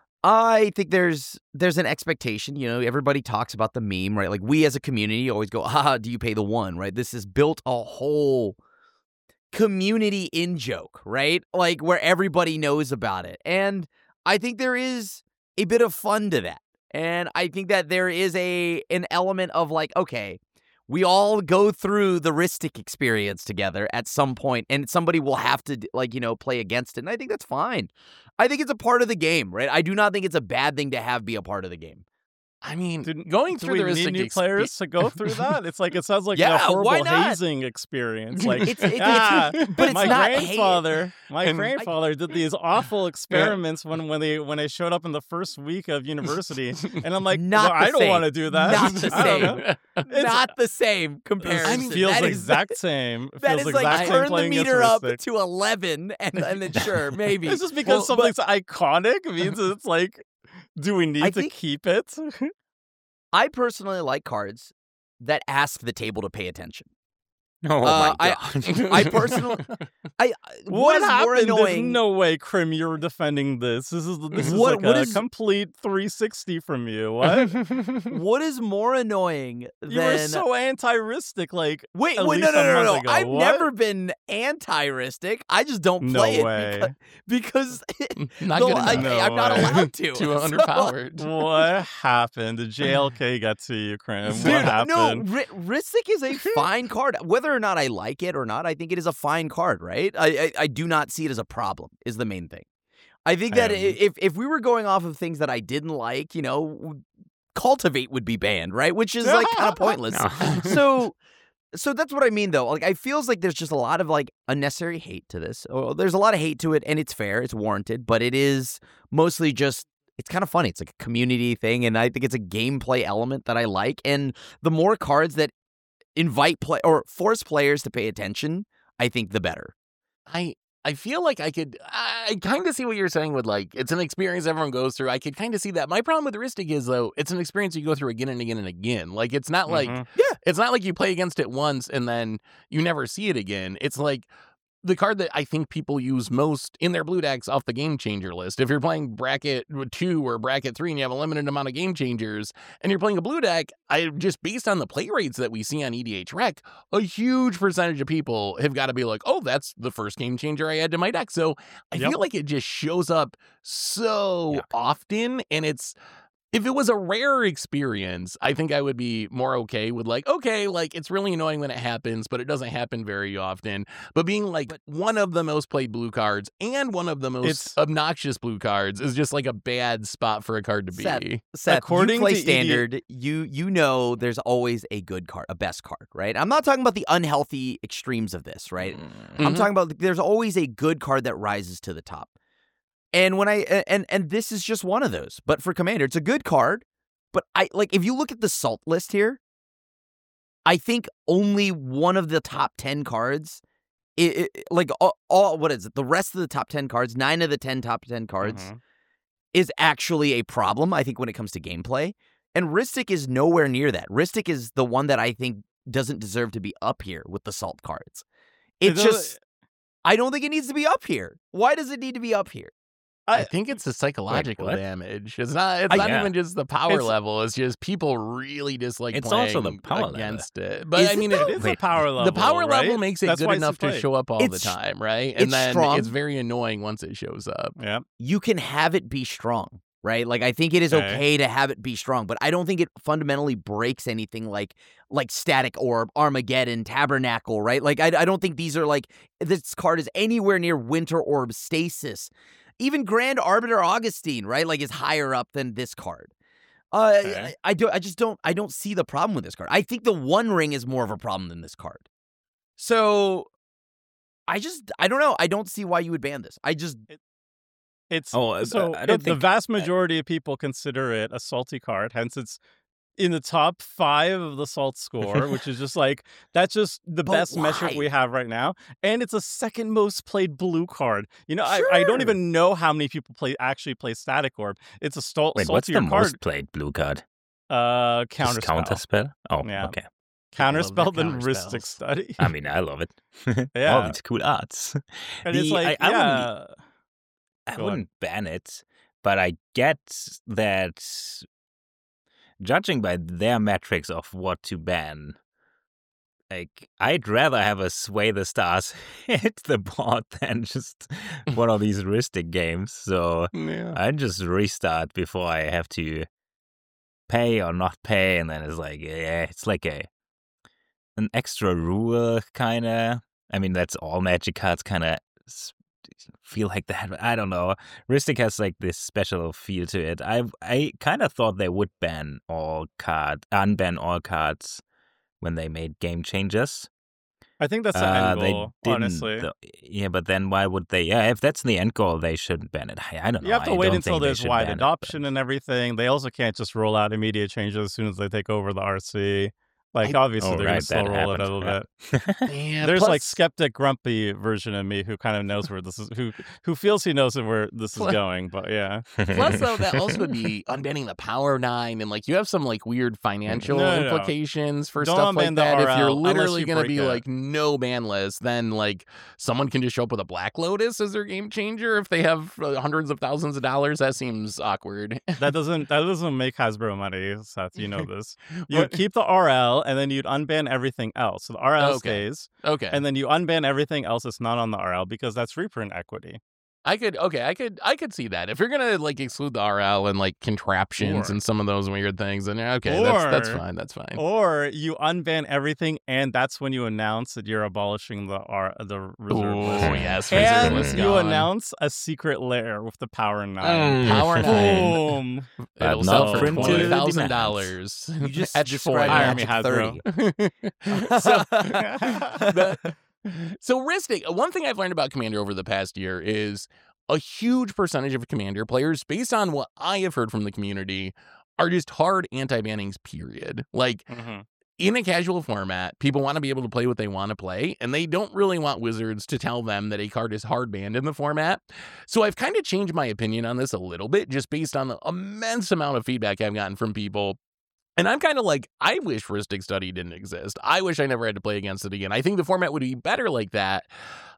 I think there's there's an expectation, you know, everybody talks about the meme, right? Like we as a community always go, ah, do you pay the one, right? This has built a whole community in joke, right? Like where everybody knows about it. And I think there is a bit of fun to that. And I think that there is a an element of like, okay, we all go through the Rhystic experience together at some point, and somebody will have to, like, you know, play against it. And I think that's fine. I think it's a part of the game, right? I do not think it's a bad thing to have be a part of the game. I mean, Did- going Do through we the need Rhystic new expe- players to go through that? It's like it sounds like Yeah, a horrible why not? hazing experience. Like, It's- it's- ah, but it's my not hate. grandfather, my And- grandfather did these awful experiments when when they when they showed up in the first week of university, and I'm like, Not well, the I don't same. want to do that. Not the I don't same. know. It's- Not the same comparison. I mean, feels That is- exact same. It That feels is like exact same turn the playing against meter up Rhystic. to eleven, and, and then sure, maybe. It's just because Well, but something's iconic means it's like, do we need I to think- keep it? I personally like cards that ask the table to pay attention. Oh Uh, my I- god! I personally, I what What is more happened? There's annoying? no way, Krim, you're defending this. This is this is What- like what a is- complete three sixty from you. What? What is more annoying You were than so anti-ristic, like wait? at Wait, no, least no, a no, no, month no! ago. I've What? never been anti-ristic. I just don't No play way. it because, Not the- good I, enough. No I'm not way. allowed to. Too So- underpowered. What happened? The J L K got to you, Krim. What Dude, happened? no, R- Rhystic is a fine card. Whether or not I like it or not, I think it is a fine card, right? I, I, I do not see it as a problem, is the main thing. I think that Um, i if, if we were going off of things that I didn't like, you know, Cultivate would be banned, right? Which is like kind of pointless. No. So so that's what I mean though. Like I feels like there's just a lot of like unnecessary hate to this. Oh, there's a lot of hate to it, and it's fair, it's warranted, but it is mostly just it's kind of funny. It's like a community thing, and I think it's a gameplay element that I like. And the more cards that invite play or force players to pay attention, I think the better. I I feel like I could I kind of see what you're saying with like it's an experience everyone goes through. I could kind of see that. My problem with Rhystic is though it's an experience you go through again and again and again. Like it's not like Mhm. it's not like you play against it once and then you never see it again. It's like the card that I think people use most in their blue decks off the game changer list. If you're playing bracket two or bracket three and you have a limited amount of game changers and you're playing a blue deck, I just based on the play rates that we see on E D H Rec, a huge percentage of people have got to be like, oh, that's the first game changer I add to my deck. So I Yep. feel like it just shows up so Yeah. often, and it's if it was a rare experience, I think I would be more okay with like, okay, like it's really annoying when it happens, but it doesn't happen very often. But being like one of the most played blue cards and one of the most It's- obnoxious blue cards is just like a bad spot for a card to be. Seth, Seth, According you play to E D- standard. You you know there's always a good card, a best card, right? I'm not talking about the unhealthy extremes of this, right? I'm Mhm. talking about there's always a good card that rises to the top. And when I and and this is just one of those. But for Commander, it's a good card. But I like if you look at the salt list here, I think only one of the top ten cards, it, it, like all, all what is it? The rest of the top ten cards, nine of the ten top ten cards, Mhm. is actually a problem. I think when it comes to gameplay, and Ristic is nowhere near that. Ristic is the one that I think doesn't deserve to be up here with the salt cards. It It doesn't- just, I don't think it needs to be up here. Why does it need to be up here? I think it's the psychological what? damage. It's not. It's I- not yeah. even just the power It's- level. It's just people really dislike It's playing also the power level. against it. But Is I it mean, though? it, It is a Wait, power level. the power level right? makes it That's good why it's enough to played. show up all the It's- time, right? it's And then strong. it's very annoying once it shows up. Yeah. You can have it be strong, right? Like I think it is Okay. okay to have it be strong, but I don't think it fundamentally breaks anything like like Static Orb, Armageddon, Tabernacle, right? Like I, I don't think these are like this card is anywhere near Winter Orb, Stasis. Even Grand Arbiter Augustine, right? Like is higher up than this card. Uh, Okay. I, I do. I just don't. I don't see the problem with this card. I think the One Ring is more of a problem than this card. So, I just. I don't know. I don't see why you would ban this. I just. It's Oh, uh, so I don't it- the think- vast majority of people consider it a salty card. Hence, it's in the top five of the salt score, which is just like that's just the But best metric why? we have right now. And it's the second most played blue card. You know, I, I don't Sure. even know how many people play actually play Static Orb. It's a stal- Wait, what's the saltier card. most played blue card? Uh, Just counter counter spell. Oh, Yeah. okay. counter love their spell than counter Ristic spells. Study. I mean, I love it. All Yeah. these cool arts. And it's The- like, I, I wouldn't, yeah, I Go on. wouldn't ban it, but I get that judging by their metrics of what to ban, like I'd rather have a Sway the Stars hit the board than just one of these Ristic games. So Yeah. I just restart before I have to pay or not pay, and then it's like, yeah, it's like a an extra rule kind of. I mean, that's all Magic cards kind of feel like that. But I don't know. Ristic has like this special feel to it. I I kind of thought they would ban all card, unban all cards when they made game changers. I think that's the Uh, end they goal, didn't, honestly. though. Yeah, but then why would they? Yeah, if that's the end goal, they shouldn't ban it. I, I don't know. You have to I wait don't until think they there's should wide ban it, adoption but- and everything. They also can't just roll out immediate changes as soon as they take over the R C. Like, I- obviously, Oh, they're going right, to slow that roll it a happened, little yeah. bit. Yeah, There's like plus- skeptic, grumpy version of me who kind of knows where this is, who who feels he knows where this is Plus- going. But yeah, Plus, though, that also would be unbanning the power nine, and like you have some like weird financial No, no, no. implications for Don't stuff like unban the that. If R you're L unless literally you going to break be it. like no ban list, then like someone can just show up with a Black Lotus as their game changer if they have uh, hundreds of thousands of dollars. That seems awkward. that doesn't that doesn't make Hasbro money, Seth. You know this. You What- would keep the R L and then you'd unban everything else. So the R L Okay. stays, Okay, and then you unban everything else that's not on the R L because that's reprint equity. I could okay, I could I could see that if you're gonna like exclude the R L and like contraptions Or- and some of those weird things, then yeah, okay, that's that's Or- fine, that's fine. Or you unban everything, and that's when you announce that you're abolishing the R the reserve Oh list. yes, And reserve list you gone. announce a secret lair with the power nine. Mm, Power nine. Boom. But It'll not sell for printed twenty thousand demands. dollars. You just at described Irony Magic Hasbro. thirty. so, the- so Ristic, one thing I've learned about Commander over the past year is a huge percentage of Commander players, based on what I have heard from the community, are just hard anti-bannings, period. Like, Mhm. in a casual format, people want to be able to play what they want to play, and they don't really want Wizards to tell them that a card is hard banned in the format. So I've kind of changed my opinion on this a little bit, just based on the immense amount of feedback I've gotten from people. And I'm kind of like, I wish Ristic Study didn't exist. I wish I never had to play against it again. I think the format would be better like that.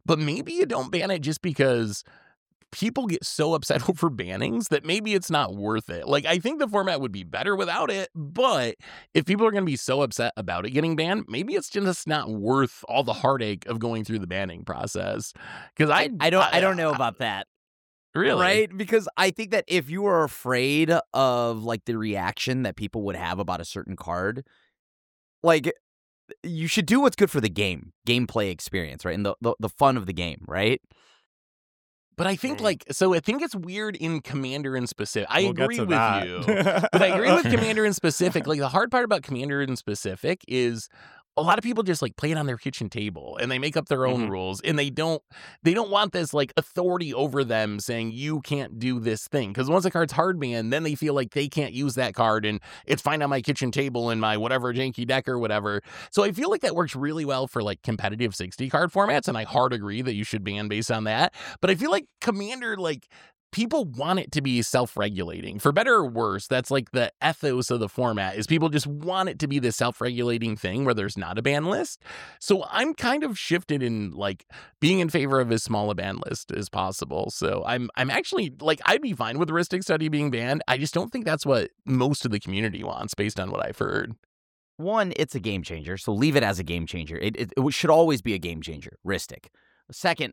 but maybe you don't ban it just because people get so upset over bannings that maybe it's not worth it. Like, I think the format would be better without it, but if people are going to be so upset about it getting banned, maybe it's just not worth all the heartache of going through the banning process. Because I, I don't I, I don't know about that. Really? Right? Because I think that if you are afraid of like the reaction that people would have about a certain card, like you should do what's good for the game, gameplay experience, right? And the the, the fun of the game, right? But I think, like, so I think it's weird in Commander in specific. I We'll get agree to with that. you. But I agree with Commander in specific. Like, the hard part about Commander in specific is a lot of people just, like, play it on their kitchen table and they make up their own Mhm. rules. And they don't they don't want this, like, authority over them saying you can't do this thing. Because once a card's hard banned, then they feel like they can't use that card and it's fine on my kitchen table in my whatever janky deck or whatever. So I feel like that works really well for, like, competitive sixty card formats. And I hard agree that you should ban based on that. But I feel like Commander, like, people want it to be self-regulating. For better or worse, that's like the ethos of the format, is people just want it to be this self-regulating thing where there's not a ban list. So I'm kind of shifted in, like, being in favor of as small a ban list as possible. So I'm I'm actually, like, I'd be fine with Rhystic Study being banned. I just don't think that's what most of the community wants based on what I've heard. One, it's a game changer, so leave it as a game changer. It, it, it should always be a game changer, Rhystic. Second,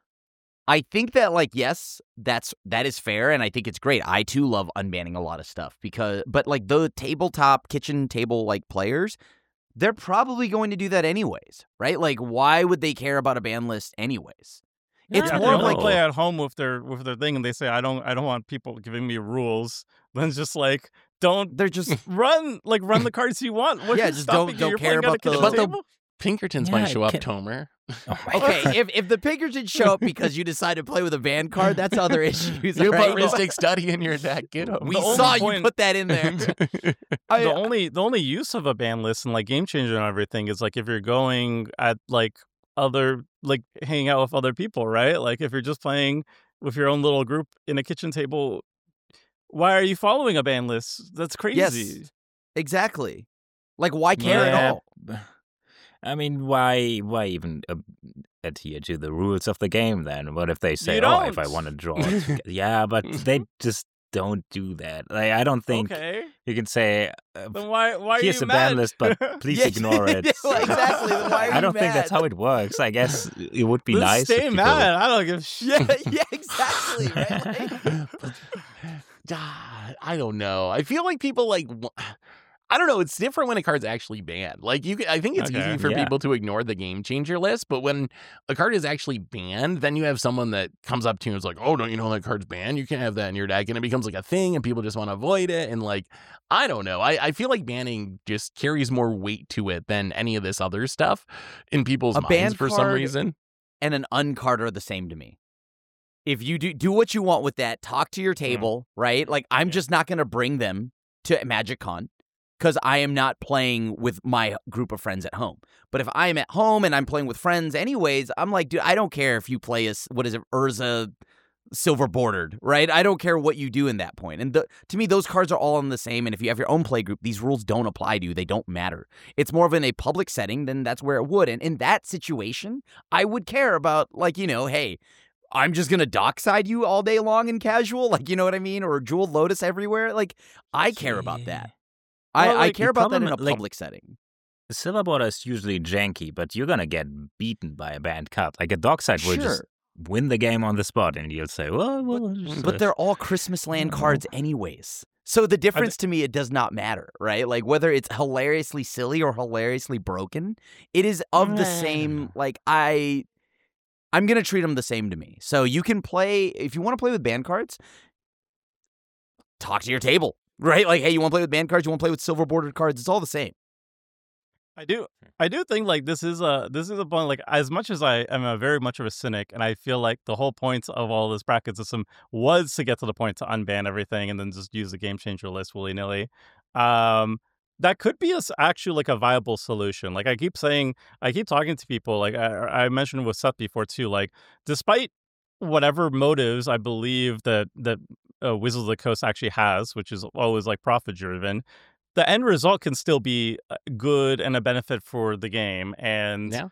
I think that, like, yes, that's that is fair, and I think it's great. I too love unbanning a lot of stuff because, but like the tabletop kitchen table like players, they're probably going to do that anyways, right? Like, why would they care about a ban list anyways? It's Yeah, if more they of only like, play at home with their with their thing, and they say, "I don't, I don't want people giving me rules." Then it's just like, don't they're just run, like run the cards you want. What Yeah, is just stopping don't- you? don't You're care playing at a about the- kitchen But the- table? Pinkertons Yeah, might show up, can- Tomer. Oh my okay. if if the Pinkerton show up because you decide to play with a ban card, that's other issues. You right? put Rhystic Study in your deck. Get him. We The only saw you point- put that in there. I- the only the only use of a ban list and like game changer and everything is like if you're going at like other like hanging out with other people, right? Like if you're just playing with your own little group in a kitchen table, why are you following a ban list? That's crazy. Yes. Exactly. Like, why care Yeah. at all? I mean, why why even uh, adhere to the rules of the game then? What if they say, You "Oh, if I don't." want to draw it together." Yeah, but they just don't do that. Like, I don't think Okay. you can say, uh, Then why why are "Here's you a ban mad? list, but please Yeah, ignore it." yeah, well, exactly. Then why are I you don't think that's mad? how it works. I guess it would be Then nice. stay if people- mad. I don't give a shit. Yeah, yeah, exactly. Right? Like, Ah, I don't know. I feel like people like w- I don't know. It's different when a card's actually banned. Like you, can, I think it's Okay. easy for Yeah. people to ignore the game changer list, but when a card is actually banned, then you have someone that comes up to you and is like, "Oh, don't you know that card's banned? You can't have that in your deck," and it becomes like a thing, and people just want to avoid it. And like, I don't know. I, I feel like banning just carries more weight to it than any of this other stuff in people's A minds banned for some card- reason. and an uncard are the same to me. If you do do what you want with that, talk to your table, right? Like, I'm Yeah. just not going to bring them to MagicCon because I am not playing with my group of friends at home. But if I am at home and I'm playing with friends anyways, I'm like, dude, I don't care if you play a, s- what is it, Urza silver bordered, right? I don't care what you do in that point. And the, to me, those cards are all on the same. And if you have your own play group, these rules don't apply to you. They don't matter. It's more of in a public setting, then that's where it would. And in that situation, I would care about, like, you know, hey, I'm just going to dockside you all day long in casual, like, you know what I mean? Or Jeweled Lotus everywhere. Like, I care about Yeah. that. I, Well, I like, care the about that in a problem, like- public setting. Silver border is usually janky, but you're gonna get beaten by a banned card. Like a Dockside will just Sure. win the game on the spot, and you'll say, "Well, well, just, But uh, they're all Christmas land know. cards anyways. So the difference to me, it does not matter, right? Like whether it's hilariously silly or hilariously broken, it is of the same, like I, I'm going to treat them the same to me. So you can play, if you want to play with band cards, talk to your table, right? Like, hey, you want to play with band cards? You want to play with silver bordered cards? It's all the same. I do. I do think like this is a this is a point like as much as I am a very much of a cynic, and I feel like the whole point of all this bracket system was to get to the point to unban everything and then just use the game changer list willy nilly. Um, that could be a s actually like a viable solution. Like I keep saying, I keep talking to people. Like I, I mentioned with Seth before too. Like despite whatever motives I believe that that uh, Wizards of the Coast actually has, which is always like profit driven, the end result can still be uh, good and a benefit for the game. And Yeah.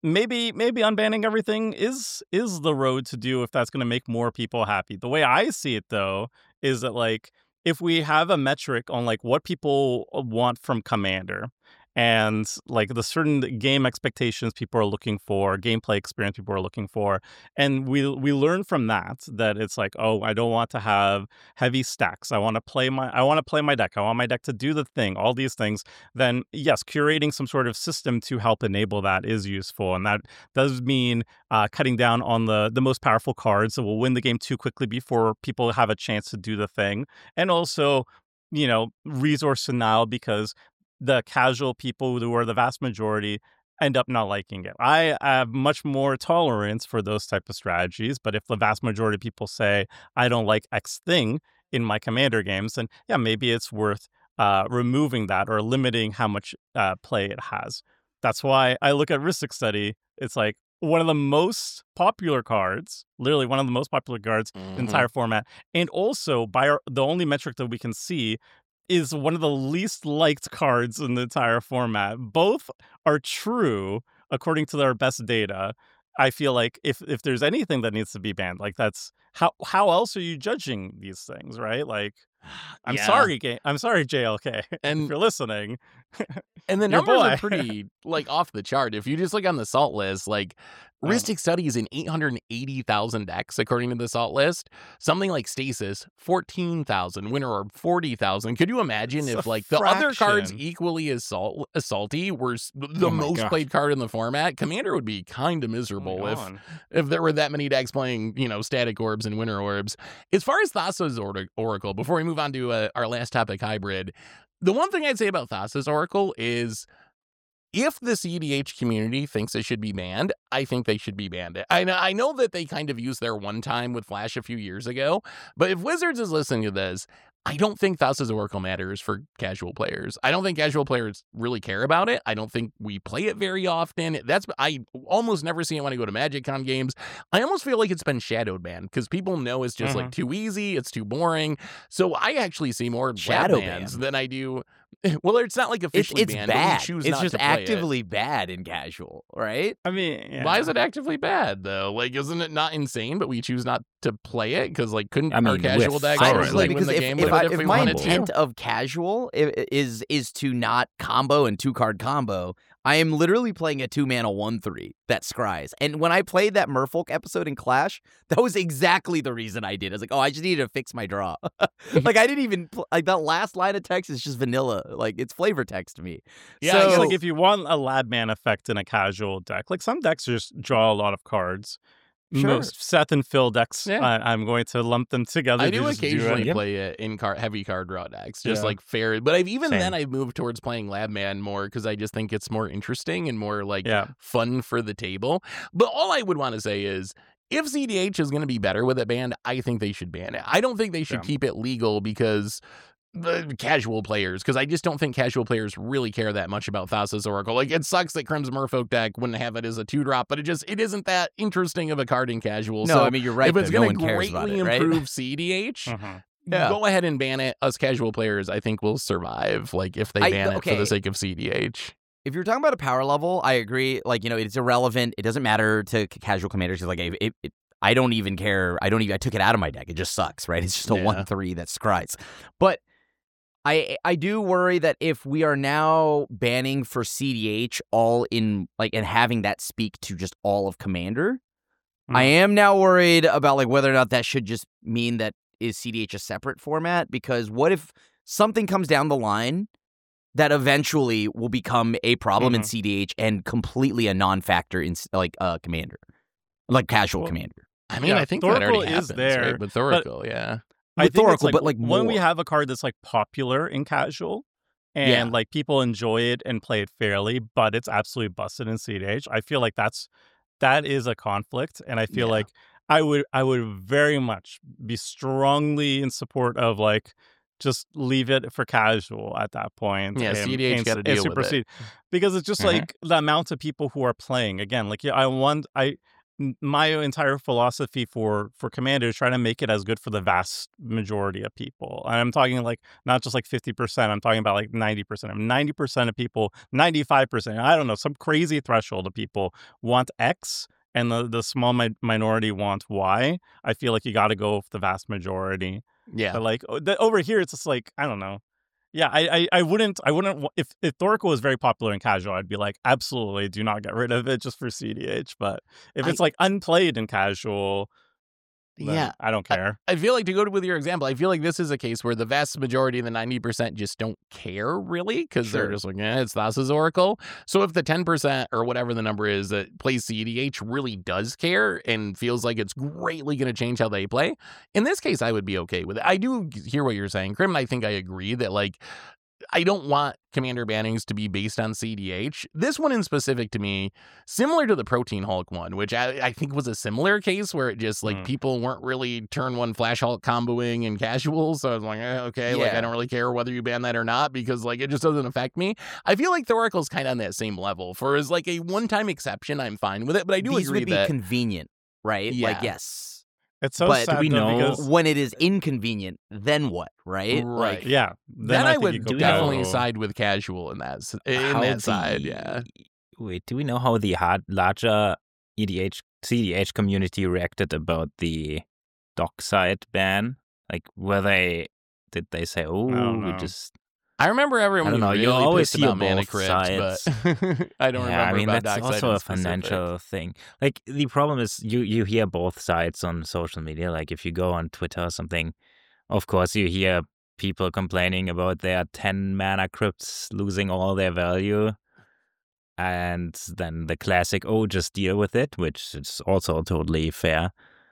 maybe maybe unbanning everything is is the road to do if that's going to make more people happy. The way I see it, though, is that like if we have a metric on like what people want from Commander and like the certain game expectations people are looking for, gameplay experience people are looking for, and we we learn from that that it's like, oh, I don't want to have heavy stacks. I want to play my I want to play my deck. I want my deck to do the thing. All these things. Then yes, curating some sort of system to help enable that is useful, and that does mean uh, cutting down on the the most powerful cards that will win the game too quickly before people have a chance to do the thing, and also, you know, resource denial because the casual people who are the vast majority end up not liking it. I have much more tolerance for those type of strategies, but if the vast majority of people say, I don't like X thing in my Commander games, then yeah, maybe it's worth uh, removing that or limiting how much uh, play it has. That's why I look at Rhystic Study. It's like one of the most popular cards, literally one of the most popular cards Mhm. in the entire format. And also, by our, the only metric that we can see is one of the least liked cards in the entire format. Both are true according to their best data. I feel like if if there's anything that needs to be banned, like that's how how else are you judging these things, right? Like, I'm Yeah. sorry, Ga- I'm sorry, J L K, if And you're listening. and the Your numbers are boy. pretty like off the chart. If you just look on the salt list, like Um, Rhystic Study is in eight hundred eighty thousand decks according to the salt list. Something like Stasis, fourteen thousand. Winter Orb, forty thousand. Could you imagine It's if a like the other cards fraction. equally as salt as salty were s- the Oh my most gosh. played card in the format? Commander would be kind of Oh my miserable if God. if there were that many decks playing, you know, Static Orbs and Winter Orbs. As far as Thassa's or- Oracle, before we move on to uh, our last topic, Hybrid, the one thing I'd say about Thassa's Oracle is if the C D H community thinks it should be banned, I think they should be banned. I know, I know that they kind of used their one time with Flash a few years ago, but if Wizards is listening to this, I don't think Thassa's Oracle matters for casual players. I don't think casual players really care about it. I don't think we play it very often. That's I almost never see it when I go to MagicCon games. I almost feel like it's been shadowed banned because people know it's just like too easy, it's too boring. So I actually see more Shadow shadow bans banned? than I do. Well, it's not like It's officially it's banned, bad. but we choose It's not just to play it. actively bad in casual, right? I mean, Why is yeah. it actively bad though? Like, isn't it not insane? But we choose not to play it because, like, couldn't I our mean, casual with deck Thoroughly. just, Honestly, like, win because the if, game if, with I, it if, if we my wanted to? intent of casual i- is is to not combo and two card combo, I am literally playing a two mana one three that scries. And when I played that Merfolk episode in Clash, that was exactly the reason I did. I was like, oh, I just needed to fix my draw. Like I didn't even pl- like that last line of text is just vanilla. Like it's flavor text to me. Yeah, So, I it's guess- like if you want a lab man effect in a casual deck, like some decks just draw a lot of cards. Sure. Most Seth and Phil decks, Yeah. I, I'm going to lump them together. I to do just do occasionally it. Yep. play it in card heavy card draw decks, just Yeah. like fair. But I've even Same. then I've moved towards playing Labman more because I just think it's more interesting and more like Yeah. fun for the table. But all I would want to say is, if C D H is going to be better with it banned, I think they should ban it. I don't think they should Yeah. keep it legal because the casual players, because I just don't think casual players really care that much about Thassa's Oracle. Like, it sucks that Crimson Merfolk deck wouldn't have it as a two drop, but it just it isn't that interesting of a card in casual. No, so I mean you're right. if it's though. No going one to cares about greatly it, right? improve C D H, Mhm. Yeah. go ahead and ban it. Us casual players, I think, will survive. Like, if they I- ban it for okay. the sake of C D H. If you're talking about a power level, I agree. Like, you know, it's irrelevant. It doesn't matter to c- casual commanders. Like, it, it, it, I don't even care. I don't even. I took it out of my deck. It just sucks, right? It's just a Yeah. one three that scries. But I I do worry that if we are now banning for C D H all in like and having that speak to just all of Commander, I Mhm. am now worried about like whether or not that should just mean that is C D H a separate format? Because what if something comes down the line that eventually will become a problem in Mhm. C D H and completely a non-factor in s- like uh, Commander, like casual Well, Commander. I mean, Yeah, I think that Thoracle already is happens, there, right? With Thoracle, yeah. I With think it's Thoracle, like, but, like, when we more. have a card that's like popular in casual and Yeah. like people enjoy it and play it fairly, but it's absolutely busted in C D H. I feel like that's that is a conflict, and I feel Yeah. like I would I would very much be strongly in support of like just leave it for casual at that point. Yeah, and, C D H and, gotta and deal with it. supersede. Because it's just Mhm. like the amount of people who are playing again. Like yeah, I want I n- my entire philosophy for for Commander is trying to make it as good for the vast majority of people. And I'm talking like not just like fifty percent. I'm talking about like ninety percent. ninety percent of people, ninety-five percent. I don't know, some crazy threshold of people want X, and the the small mi- minority want Y. I feel like you got to go with the vast majority. Yeah. But like o- the, over here, it's just like I don't know. Yeah, I, I, I wouldn't I wouldn't wa- if if Thoracle was very popular in casual, I'd be like, absolutely, do not get rid of it just for C D H. But if I- it's like unplayed in casual, then Yeah. I don't care. I feel like, to go with your example, I feel like this is a case where the vast majority of the ninety percent just don't care, really, because they're Sure. just like, eh, it's Thassa's Oracle. So if the ten percent or whatever the number is that plays C D H really does care and feels like it's greatly going to change how they play, in this case, I would be okay with it. I do hear what you're saying, Krim, and I think I agree that, like, I don't want Commander bannings to be based on C D H. This one in specific, to me, similar to the Protein Hulk one, which I, I think was a similar case where it just, like, Mm. people weren't really turn one Flash Hulk comboing in casual. So I was like, eh, okay, like, Yeah. I don't really care whether you ban that or not, because, like, it just doesn't affect me. I feel like Thoracle's kind of on that same level. For as, like, a one-time exception, I'm fine with it, but I do These agree would be that convenient, right? Yeah. Like, yes. It's so But sad do we though, know- because When it is inconvenient, then what, right? Right. Like, yeah, then, then I, I, think you would go definitely casual. side with casual in that, s- in How that side, the- yeah. Wait, do we know how the hard, larger E D H C D H community reacted about the dockside ban? Like, were they did they say, "Oh, don't we know. just"? I remember everyone I don't was know, you really always pissed hear about Mana both Crypt, sides. but I don't Yeah, remember I mean about that's Dockside also in a specific. financial thing. Like the problem is, you you hear both sides on social media. Like if you go on Twitter or something, of course you hear people complaining about their ten mana crypts losing all their value. And then the classic, oh, just deal with it, which is also totally fair.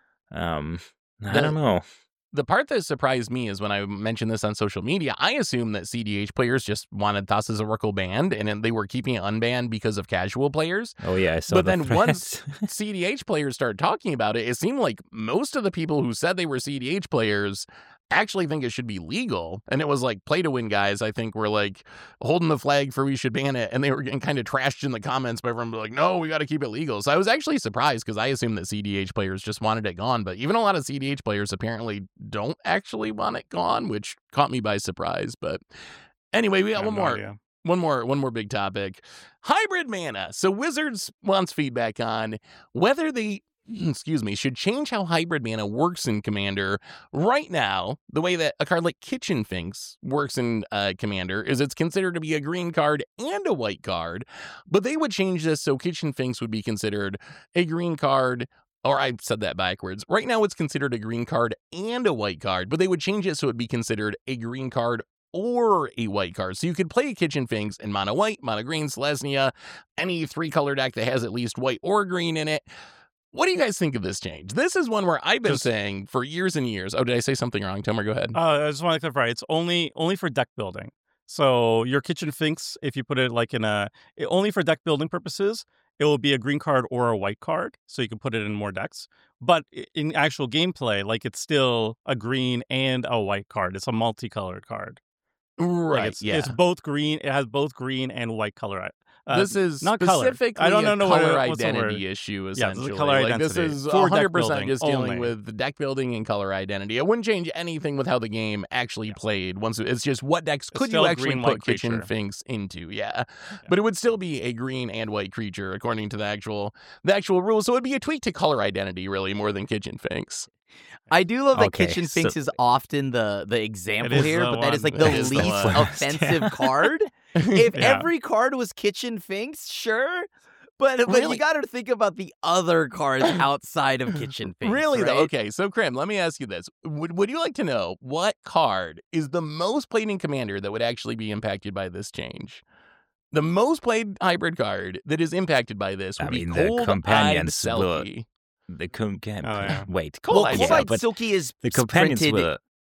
Um, I The- don't know. The part that surprised me is when I mentioned this on social media, I assumed that C D H players just wanted Thassa's Oracle banned, and then they were keeping it unbanned because of casual players. Oh yeah, I saw But the then once threads. C D H players started talking about it, it seemed like most of the people who said they were C D H players actually think it should be legal. And it was like play to win guys, I think, were like holding the flag for we should ban it. And they were getting kind of trashed in the comments by everyone, like, no, we got to keep it legal. So I was actually surprised because I assumed that C D H players just wanted it gone. But even a lot of C D H players apparently don't actually want it gone, which caught me by surprise. But anyway, we I got have one no more. idea. One more, one more big topic. Hybrid mana. So Wizards wants feedback on whether they, excuse me, should change how hybrid mana works in Commander. Right now, the way that a card like Kitchen Finks works in uh, Commander is it's considered to be a green card and a white card, but they would change this so Kitchen Finks would be considered a green card. Or I said that backwards. Right now, it's considered a green card and a white card, but they would change it so it'd be considered a green card or a white card. So you could play Kitchen Finks in mono white, mono green, Selesnya, any three color deck that has at least white or green in it. What do you guys think of this change? This is one where I've been Just- saying for years and years. Oh, did I say something wrong? Tomer, go ahead. Uh, I just want to clarify. It's only only for deck building. So your Kitchen Finks, if you put it like in a it, only for deck building purposes, it will be a green card or a white card, so you can put it in more decks. But i- in actual gameplay, like it's still a green and a white card. It's a multicolored card. Right, Like it's, yeah. it's both green. It has both green and white color. Uh, this is not colored. specifically I don't a know what- color what's the word? identity issue, Yeah, this is a essentially. color like, this identity is for deck one hundred percent building just dealing only. with the deck building and color identity. It wouldn't change anything with how the game actually Yeah. played. Once it- It's just what decks It's could still you a actually green, put white Kitchen creature. Finks into, yeah. But it would still be a green and white creature according to the actual the actual rules. So it would be a tweak to color identity, really, more than Kitchen Finks. I do love that Okay, Kitchen so- Finks is often the the example is here, the but that is one. like the It is the least one. offensive card. If Yeah. every card was Kitchen Finks, sure. But but Really? you got to think about the other cards outside of Kitchen Finks. Really though, right? okay. So Krim, let me ask you this: Would would you like to know what card is the most played in Commander that would actually be impacted by this change? The most played hybrid card that is impacted by this would I be mean, the Cold-Eyed companions will- Selkie. The com- can- Oh, yeah. wait, Cool Well, idea, yeah, Cold-Eyed but Silky is the companions printed will.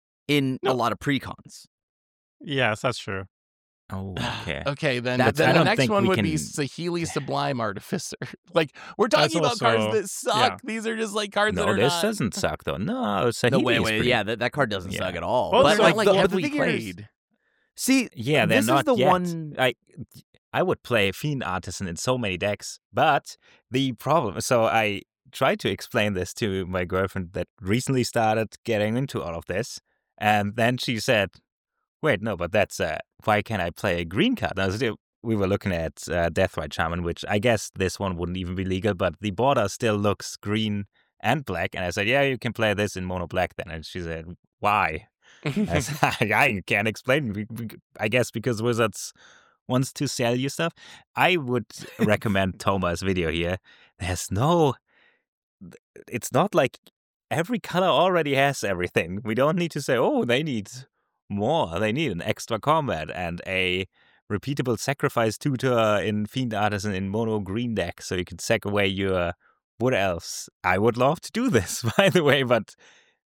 in No. a lot of precons. Yes, that's true. Oh, okay. Okay, then, That's- then I the don't next think one we would be can- Sahili Sublime Artificer. Like we're That's talking about cards also- that suck. yeah. These are just like cards that No, are this not. doesn't suck though. No, Sahili No, wait, is wait, pretty- yeah, that, that card doesn't Yeah. suck at all. Well, But it's but not like like the, heavily the thing is- played. see, Yeah, they're this not is the yet. one. I I would play Fiend Artisan in so many decks, but the problem. So I tried to explain this to my girlfriend that recently started getting into all of this. And then she said, wait, no, but that's, uh, why can't I play a green card? I was, we were looking at uh, Deathrite Shaman, which I guess this one wouldn't even be legal, but the border still looks green and black. And I said, yeah, you can play this in mono black then. And she said, why? I said, I can't explain. I guess because Wizards wants to sell you stuff. I would recommend Thomas' video here. There's no, it's not like every color already has everything. We don't need to say, oh, they need more. They need an extra combat and a repeatable sacrifice tutor in Fiend Artisan in mono green deck so you can sack away your wood elves. I would love to do this, by the way, but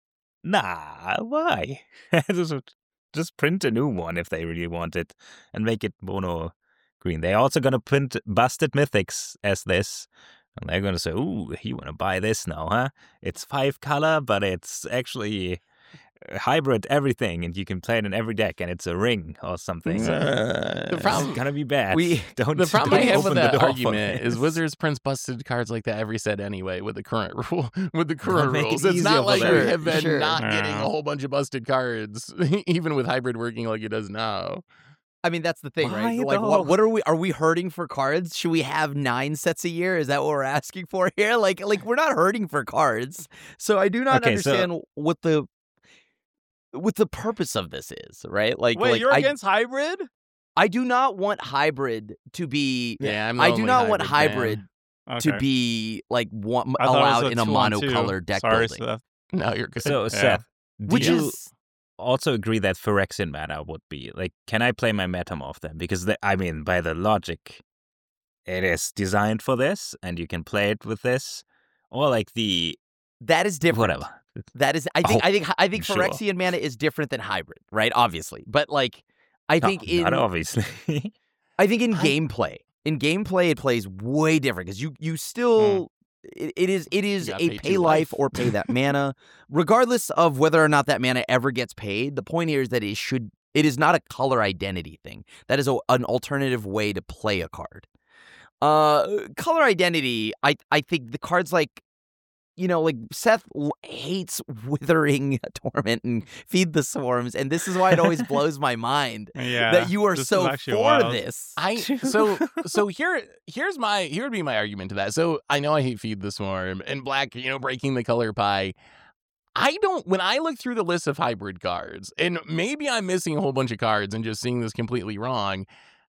nah, why? just, just print a new one if they really want it and make it mono green. They're also going to print Busted Mythics as this. And they're going to say, ooh, you want to buy this now, huh? It's five color, but it's actually hybrid everything, and you can play it in every deck, and it's a ring or something. Uh, the problem, it's going to be bad. We, don't, the problem don't I have with that argument is is Wizards prints busted cards like that every set anyway with the current rule. with the current make rules. it It's easier not for like them. we have been Sure. not No. getting a whole bunch of busted cards, even with hybrid working like it does now. I mean, that's the thing, Why right? Like, though? what, what are we? Are we hurting for cards? Should we have nine sets a year? Is that what we're asking for here? Like, like we're not hurting for cards. So I do not Okay, so- understand what the what the purpose of this is, right? Like, Wait, like you're I, against hybrid? I do not want hybrid to be. Yeah, I'm the I do only not want hybrid fan. hybrid to Okay. be like one, I thought it was allowed a in a two on two. monocolor deck Sorry, building, Seth. No, you're good. So, Yeah. Seth, do which you is also agree that Phyrexian mana would be, like, can I play my Metamorph then? Because, the, I mean, by the logic, it is designed for this, and you can play it with this, or like the, that is different. whatever. That is, I think, Oh, I think, I think sure. Phyrexian mana is different than hybrid, right? Obviously, but like, I No, think in, not obviously. I think in I- gameplay, in gameplay, it plays way different because you, you still, it, it is, it is You gotta a pay pay two life life. or pay that mana, regardless of whether or not that mana ever gets paid. The point here is that it should, it is not a color identity thing. That is a, an alternative way to play a card. Uh, color identity, I, I think the cards like, you know, like Seth l- hates Withering Torment and Feed the Swarms, and this is why it always blows my mind Yeah, that you are this is so actually for wild. this. I so so here here's my here would be my argument to that. So I know I hate Feed the Swarm and Black, you know, breaking the color pie. I don't when I look through the list of hybrid cards, and maybe I'm missing a whole bunch of cards and just seeing this completely wrong.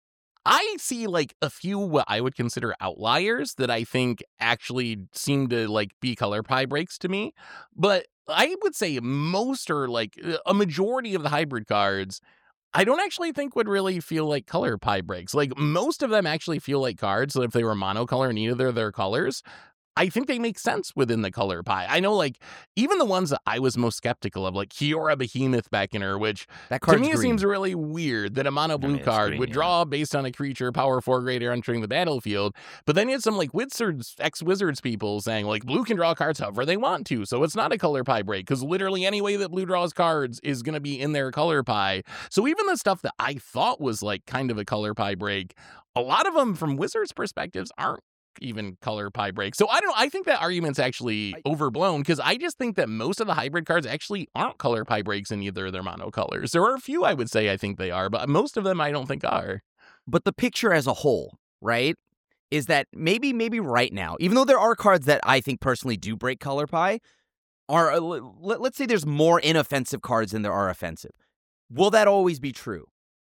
I see like a few what I would consider outliers that I think actually seem to like be color pie breaks to me. But I would say most are like a majority of the hybrid cards I don't actually think would really feel like color pie breaks. Like most of them actually feel like cards that if they were monocolor and either of their colors, I think they make sense within the color pie. I know like even the ones that I was most skeptical of, like Kiora Behemoth Beckoner, which That to card's me it green. seems really weird that a mono blue mean, it's card green, would yeah. draw based on a creature power four greater entering the battlefield. But then you had some like Wizards, ex-Wizards people saying like blue can draw cards however they want to. So it's not a color pie break because literally any way that blue draws cards is going to be in their color pie. So even the stuff that I thought was like kind of a color pie break, a lot of them from Wizards perspectives aren't even color pie break. So I don't know. I think that argument's actually I- overblown because I just think that most of the hybrid cards actually aren't color pie breaks in either of their monocolors. There are a few I would say I think they are, but most of them I don't think are. But the picture as a whole, right, is that maybe, maybe right now, even though there are cards that I think personally do break color pie, are uh, let, let's say there's more inoffensive cards than there are offensive. Will that always be true?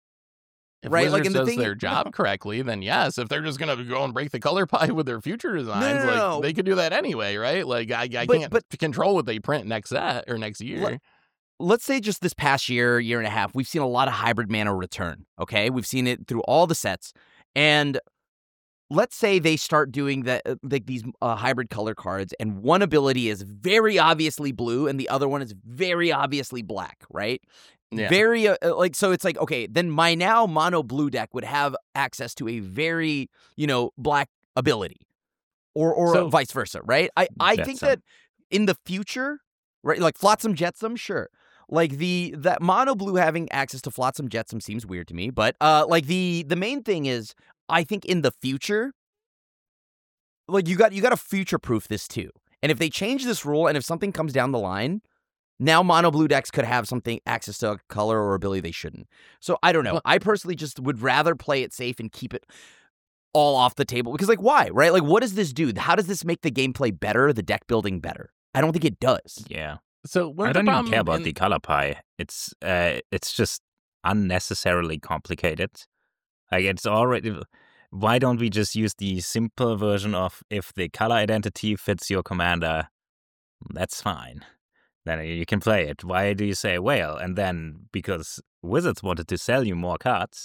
If Right, Wizards like, and the does thing- their job correctly, then yes. If they're just gonna go and break the color pie with their future designs, no, like no. they could do that anyway, right? Like I, I But- can't but- control what they print next set or next year. Let's say just this past year, year and a half, we've seen a lot of hybrid mana return, okay? We've seen it through all the sets. And let's say they start doing that, uh, like these uh, hybrid color cards, and one ability is very obviously blue and the other one is very obviously black, right? Yeah. Very, uh, uh, like, so it's like, okay, then my now mono blue deck would have access to a very, you know, black ability. Or or So- vice versa, right? I, I think Jetsam. that in the future, right, like Flotsam Jetsam, sure. Like the that mono blue having access to Flotsam Jetsam seems weird to me, but uh, like the the main thing is, I think in the future, like you got you got to future proof this too. And if they change this rule, and if something comes down the line, now mono blue decks could have something access to a color or ability they shouldn't. So I don't know. Well- I personally just would rather play it safe and keep it all off the table because, like, why, right? Like, what does this do? How does this make the gameplay better, the deck building better? I don't think it does. Yeah. So one I of the don't even problem care about in- the color pie. It's uh, it's just unnecessarily complicated. Like it's already. Why don't we just use the simple version of if the color identity fits your commander, that's fine. Then you can play it. Why do you say whale? And then because Wizards wanted to sell you more cards,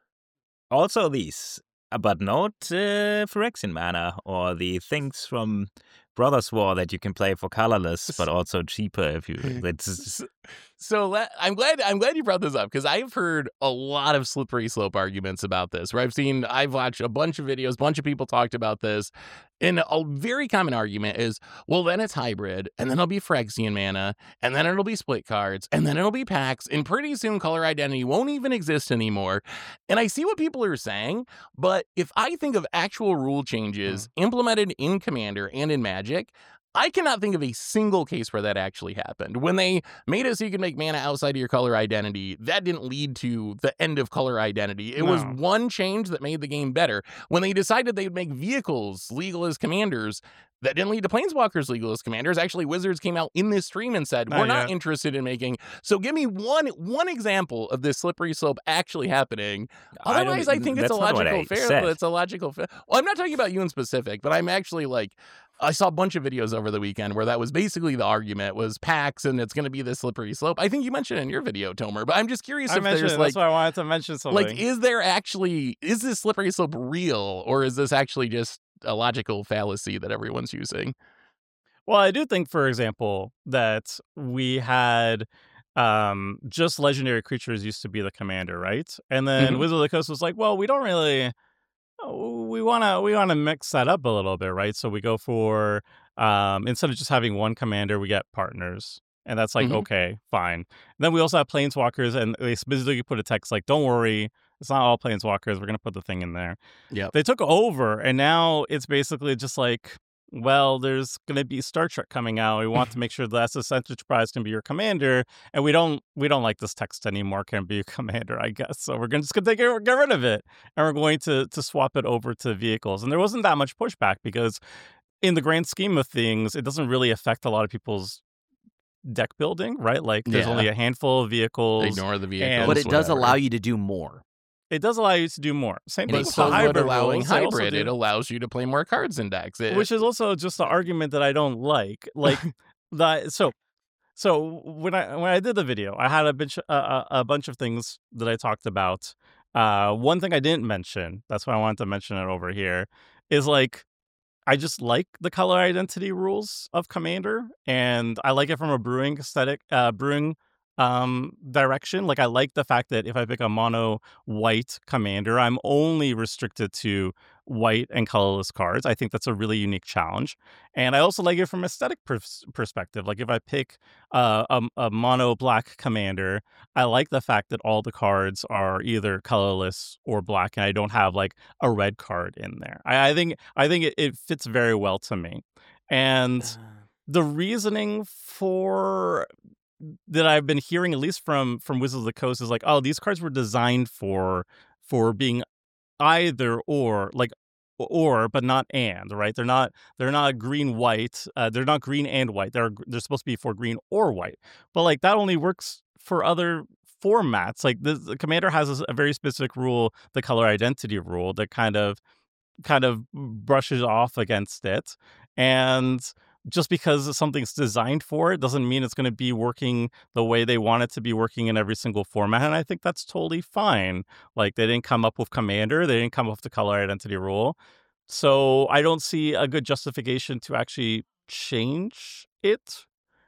also these, uh, but not uh, Phyrexian mana or the things from Brothers War that you can play for colorless, but also cheaper if you. It's So, so let, I'm glad I'm glad you brought this up because I've heard a lot of slippery slope arguments about this. Where I've seen, I've watched a bunch of videos, a bunch of people talked about this, and a very common argument is, well, then it's hybrid, and then it'll be Phyrexian mana, and then it'll be split cards, and then it'll be packs, and pretty soon color identity won't even exist anymore. And I see what people are saying, but if I think of actual rule changes implemented in Commander and in Magic, I cannot think of a single case where that actually happened. When they made it so you could make mana outside of your color identity, that didn't lead to the end of color identity. It was No. one change that made the game better. When they decided they'd make vehicles legal as commanders, that didn't lead to Planeswalkers legal as commanders. Actually, Wizards came out in this stream and said, Not we're not yet. interested in making. So give me one one example of this slippery slope actually happening. I don't- Otherwise, I, think it's a that's not what logical I fair. said. It's a logical fair. Well, I'm not talking about you in specific, but I'm actually like, I saw a bunch of videos over the weekend where that was basically the argument was packs and it's going to be this slippery slope. I think you mentioned it in your video, Tomer, but I'm just curious I if mentioned there's it. like, That's why I wanted to mention something. like, is there actually, is this slippery slope real or is this actually just a logical fallacy that everyone's using? Well, I do think, for example, that we had um, just legendary creatures used to be the commander, right? And then Mhm. Wizard of the Coast was like, well, we don't really. oh, We wanna we wanna mix that up a little bit, right? So we go for um, instead of just having one commander, we get partners, and that's like Mhm. okay, fine. And then we also have planeswalkers, and they specifically put a text like, "Don't worry, it's not all planeswalkers. We're gonna put the thing in there." Yep. They took over, and now it's basically just like, well, there's going to be Star Trek coming out. We want to make sure that's Ascension Prize can be your commander, and we don't we don't like this text anymore. Can be your commander, I guess. So we're gonna just gonna take it, get rid of it, and we're going to to swap it over to vehicles. And there wasn't that much pushback because, in the grand scheme of things, it doesn't really affect a lot of people's deck building, right? Like there's Yeah. only a handful of vehicles. Ignore the vehicles. And But it does whatever. allow you to do more. It does allow you to do more. Same thing But with so the would hybrid allowing rules. They also hybrid. do- It allows you to play more cards in decks. It- which is also just the argument that I don't like. Like that. So, so when I when I did the video, I had a bunch a, a, a bunch of things that I talked about. Uh, one thing I didn't mention, that's why I wanted to mention it over here, is like I just like the color identity rules of Commander, and I like it from a brewing aesthetic, uh, brewing um direction. Like I like the fact that if I pick a mono white commander, I'm only restricted to white and colorless cards. I think that's a really unique challenge, and I also like it from aesthetic pers- perspective. Like if I pick uh, a, a mono black commander, I like the fact that all the cards are either colorless or black, and I don't have like a red card in there. I, I think I think it, it fits very well to me, and the reasoning for that I've been hearing, at least from from Wizards of the Coast, is like, oh, these cards were designed for for being either or, like or, but not and, right? They're not they're not green white. Uh, they're not green and white. They're they're supposed to be for green or white. But like that only works for other formats. Like the, the Commander has a, a very specific rule, the color identity rule, that kind of kind of brushes off against it. And just because something's designed for it doesn't mean it's going to be working the way they want it to be working in every single format. And I think that's totally fine. Like they didn't come up with Commander, they didn't come up with the color identity rule. So I don't see a good justification to actually change it.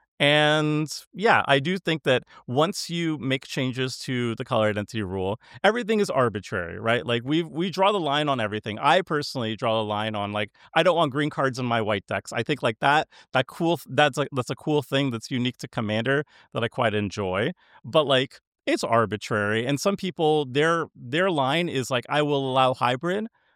And yeah, I do think that once you make changes to the color identity rule, everything is arbitrary, right? Like we we draw the line on everything. I personally draw the line on like I don't want green cards in my white decks. I think like that that cool that's like that's a cool thing that's unique to Commander that I quite enjoy. But like it's arbitrary, and some people their their line is like I will allow hybrid,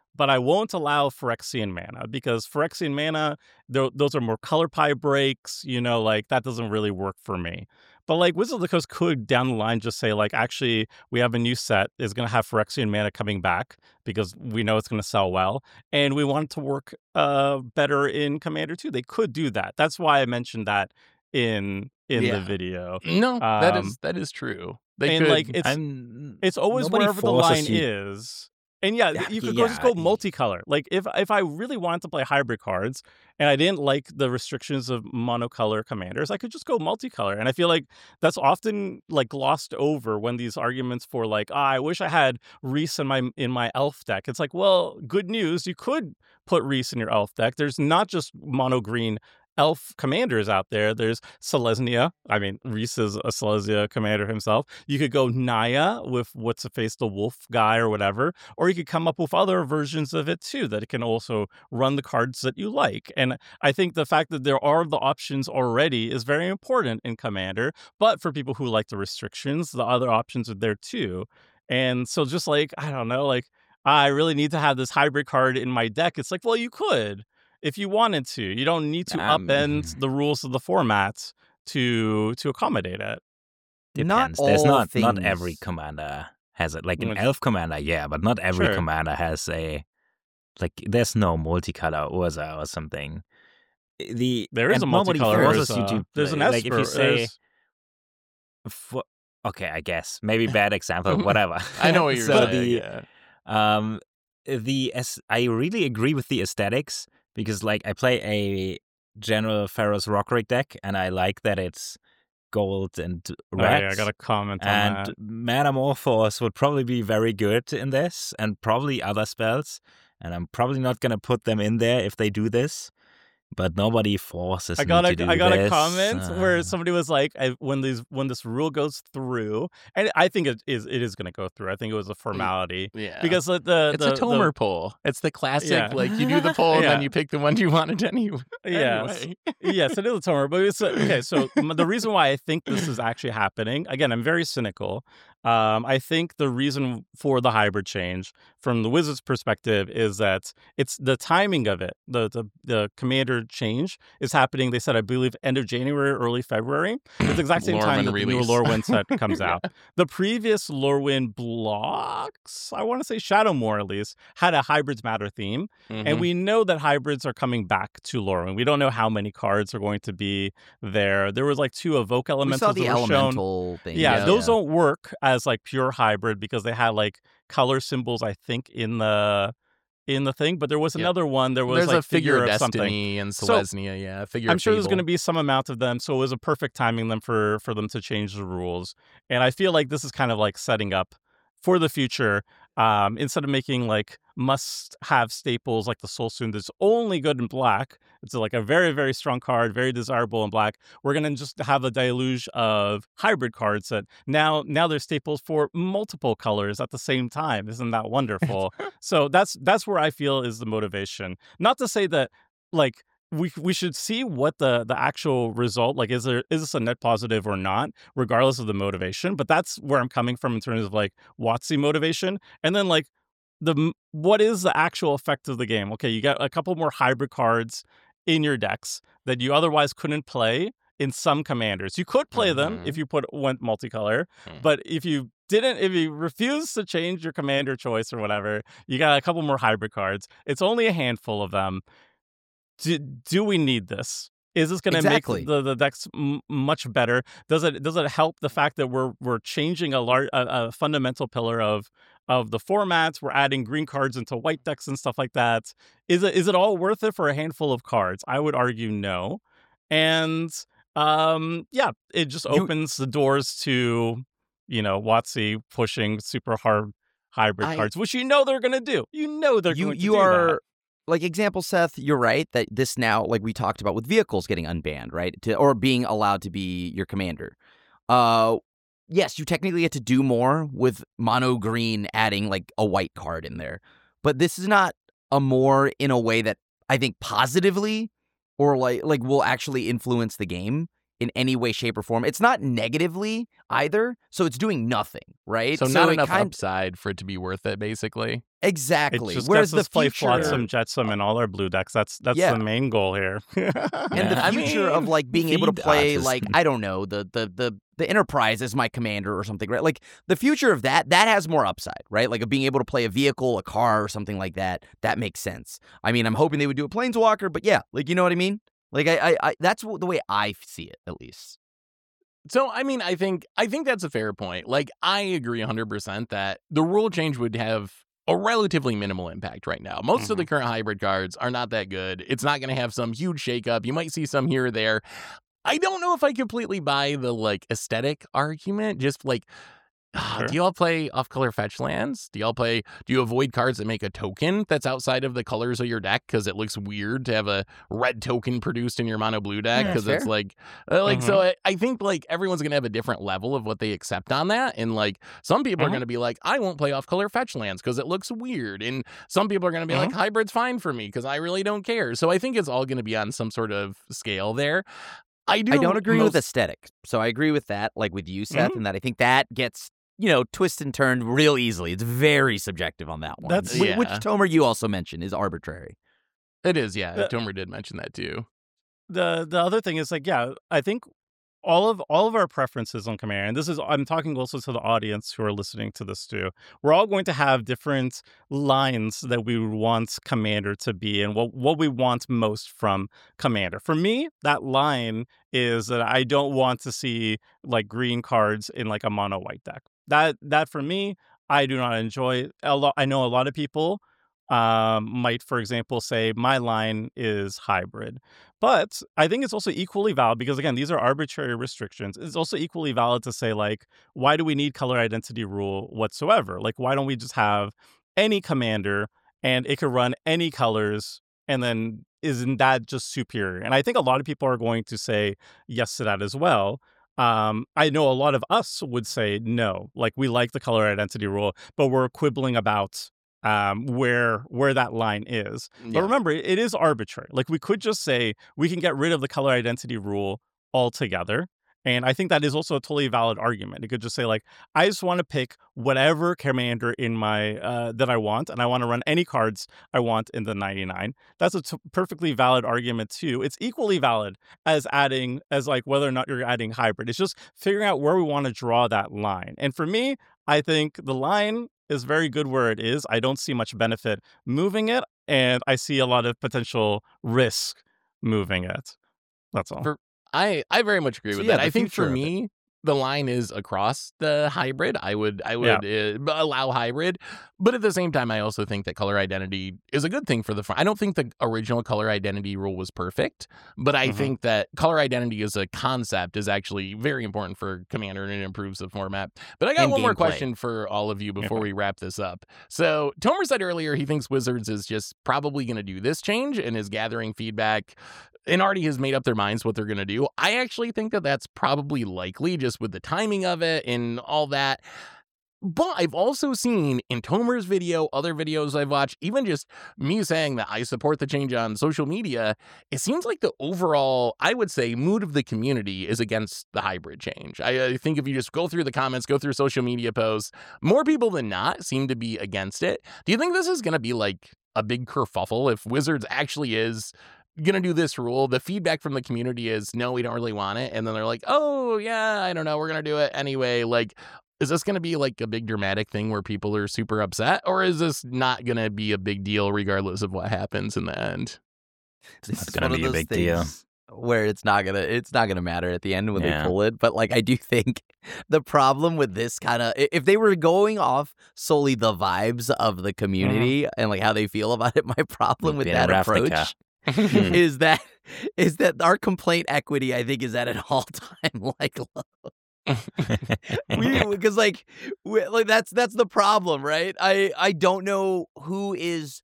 but I won't allow Phyrexian mana because Phyrexian mana, th- those are more color pie breaks, you know, like that doesn't really work for me. But like Wizards of the Coast could down the line just say like, actually, we have a new set is going to have Phyrexian mana coming back because we know it's going to sell well, and we want it to work uh, better in Commander too. They could do that. That's why I mentioned that in in Yeah. the video. No, that Um, is that is true. They and could. like it's I'm it's always nobody wherever the forces line you- is. And yeah, Yeah, you could go just go yeah. multicolor. Like if if I really wanted to play hybrid cards and I didn't like the restrictions of monocolor commanders, I could just go multicolor. And I feel like that's often like glossed over when these arguments for like, ah, I wish I had Reese in my in my elf deck. It's like, well, good news, you could put Reese in your elf deck. There's not just mono green elf commanders out there. There's Selesnya. I mean, Reese is a Selesnya commander himself. You could go Naya with what's a face the wolf guy or whatever, or you could come up with other versions of it too that can also run the cards that you like. And I think the fact that there are the options already is very important in Commander. But for people who like the restrictions, the other options are there too. And so just like, I don't know, like I really need to have this hybrid card in my deck. It's like, well, you could. If you wanted to, you don't need to Um, upend the rules of the formats to to accommodate it. Not Depends. There's all not not every things- commander has it. Like an Which- elf commander, yeah, but not every Sure. commander has a like. There's no multicolor Urza or something. The There is and a nobody multicolor forces you Urza. to There's an play. Like Esper. if you say, there's- for, okay, I guess maybe bad example, whatever. I know what you're so saying. the yeah. um the as I really agree with the aesthetics because like I play a general Pharaoh's Rockrick deck and I like that it's gold and Oh, red. yeah, I got to comment on and that. Metamorphose would probably be very good in this, and probably other spells. And I'm probably not gonna put them in there if they do this. But nobody forces I got me a to do I got this. a comment Uh, where somebody was like, I, when these when this rule goes through, and I think it is it is going to go through. I think it was a formality Yeah. because the, the it's the, a Tomer poll. It's the classic, Yeah. like you do the poll and then Yeah. you pick the one you wanted anyway. the yes anyway. yes it is a Tomer. But it's okay. So m- the reason why I think this is actually happening, again, I'm very cynical. Um, I think the reason for the hybrid change from the Wizards' perspective is that it's the timing of it. The the the commander change is happening. They said, I believe, end of January, early February. It's the exact same time Lorwyn that the new release. Lorwyn set comes out. The previous Lorwyn blocks, I want to say Shadowmoor at least, had a hybrids matter theme. Mhm. And we know that hybrids are coming back to Lorwyn. We don't know how many cards are going to be there. There was like two evoke We elementals saw the that were shown. elemental thing. Yeah, Yeah. those don't work as like pure hybrid because they had like color symbols, I think, in the in the thing. But there was Yep. another one. There was There's like a figure of something. destiny and So, Selesnya. Yeah, a figure. I'm of sure there's Fable. going to be some amount of them, so it was a perfect timing them for for them to change the rules. And I feel like this is kind of like setting up for the future. Um, instead of making like must-have staples like the Soul Stone that's only good in black, it's like a very very strong card, very desirable in black. We're gonna just have a deluge of hybrid cards that now now they're staples for multiple colors at the same time. Isn't that wonderful? So that's that's where I feel is the motivation. Not to say that like we we should see what the the actual result like is there is this a net positive or not, regardless of the motivation. But that's where I'm coming from in terms of like WotC motivation, and then like the m- what is the actual effect of the game? Okay, you got a couple more hybrid cards in your decks that you otherwise couldn't play in some commanders. You could play them Mhm. if you put went multicolor, Mhm. but if you didn't, if you refused to change your commander choice or whatever, you got a couple more hybrid cards. It's only a handful of them. Do, do we need this? Is this going to Exactly. make the, the decks m- much better? Does it does it help the fact that we're we're changing a large a, a fundamental pillar of of the formats? We're adding green cards into white decks and stuff like that. Is it is it all worth it for a handful of cards? I would argue no. And um, yeah, it just You- opens the doors to you know WotC pushing super hard hybrid I- cards, which you know they're going to do. You know they're you going to you do are that. like example, Seth. You're right that this now, like we talked about with vehicles getting unbanned, right, to, or being allowed to be your commander. Uh, yes, you technically get to do more with mono green, adding like a white card in there, but this is not a more in a way that I think positively or like like will actually influence the game. in any way, shape, or form. It's not negatively either, so it's doing nothing, right? So, not it enough kind- upside for it to be worth it, basically. Exactly. It just Whereas gets us the play future, Flotsam, Jetsam, and all our blue decks. That's that's Yeah. the main goal here. and the I future mean, of like being able to feed play artists. like I don't know the the the the Enterprise as my commander or something, right? Like the future of that that has more upside, right? Like of being able to play a vehicle, a car, or something like that. That makes sense. I mean, I'm hoping they would do a Planeswalker, but yeah, like you know what I mean. Like I I, I that's the way I see it, at least. So, I mean, I think I think that's a fair point. Like, I agree one hundred percent that the rule change would have a relatively minimal impact right now. Most Mm-hmm. of the current hybrid cards are not that good. It's not going to have some huge shakeup. You might see some here or there. I don't know if I completely buy the, like, aesthetic argument. Just, like, ah, Sure. do y'all play off-color fetch lands? Do y'all play, do you avoid cards that make a token that's outside of the colors of your deck because it looks weird to have a red token produced in your mono blue deck? Yeah, Because it's fair. like, uh, like Mhm. so I, I think, like, everyone's going to have a different level of what they accept on that. And, like, some people are Mhm. going to be like, I won't play off-color fetch lands because it looks weird. And some people are going to be like, hybrid's fine for me because I really don't care. So I think it's all going to be on some sort of scale there. I do I don't agree with most- aesthetic. So I agree with that, like with you, Seth, Mhm. and that I think that gets, you know, twist and turned real easily. It's very subjective on that one. That's- Wh- Which Yeah. Tomer you also mentioned is arbitrary. It is, yeah. Uh, Tomer did mention that too. the the other thing is like, yeah, I think all of all of our preferences on Commander, and this is I'm talking also to the audience who are listening to this too. We're all going to have different lines that we want Commander to be and what what we want most from Commander. For me, that line is that I don't want to see like green cards in like a mono white deck. That that for me, I do not enjoy. A lot, I know a lot of people um, might, for example, say my line is hybrid. But I think it's also equally valid because, again, these are arbitrary restrictions. It's also equally valid to say, like, why do we need color identity rule whatsoever? Like, why don't we just have any commander and it could run any colors and then isn't that just superior? And I think a lot of people are going to say yes to that as well. Um, I know a lot of us would say no, like we like the color identity rule, but we're quibbling about um where where that line is. But Yeah. remember, it is arbitrary. Like we could just say we can get rid of the color identity rule altogether. And I think that is also a totally valid argument. You could just say, like, I just want to pick whatever commander in my uh, that I want, and I want to run any cards I want in the ninety-nine. That's a t- perfectly valid argument too. It's equally valid as adding, as like whether or not you're adding hybrid. It's just figuring out where we want to draw that line. And for me, I think the line is very good where it is. I don't see much benefit moving it, and I see a lot of potential risk moving it. That's all. For- I, I very much agree So, with yeah, that. the I think future for of it. me, the line is across the hybrid. I would I would uh, allow hybrid, but at the same time, I also think that color identity is a good thing for the front. I don't think the original color identity rule was perfect, but I Mhm. think that color identity as a concept is actually very important for Commander and it improves the format. But I got And one more gameplay. question for all of you before Okay. we wrap this up. So Tomer said earlier he thinks Wizards is just probably going to do this change and is gathering feedback and already has made up their minds what they're going to do. I actually think that that's probably likely just with the timing of it and all that. But I've also seen in Tomer's video, other videos I've watched, even just me saying that I support the change on social media, it seems like the overall, I would say, mood of the community is against the hybrid change. I, I think if you just go through the comments, go through social media posts, more people than not seem to be against it. Do you think this is going to be like a big kerfuffle if Wizards actually is gonna do this rule? The feedback from the community is no, we don't really want it, and then they're like, oh yeah, I don't know, we're gonna do it anyway. Like, is this gonna be like a big dramatic thing where people are super upset, or is this not gonna be a big deal regardless of what happens in the end? This It's is gonna one of be a those big deal. things where it's not gonna it's not gonna matter at the end when Yeah. they pull it. But like I do think the problem with this kind of if they were going off solely the vibes of the community and like how they feel about it, my problem with Being a that Ravnica. approach Hmm. is that is that our complaint equity I think is at an all time like low. we because like we, like that's that's the problem, right? I I don't know who is.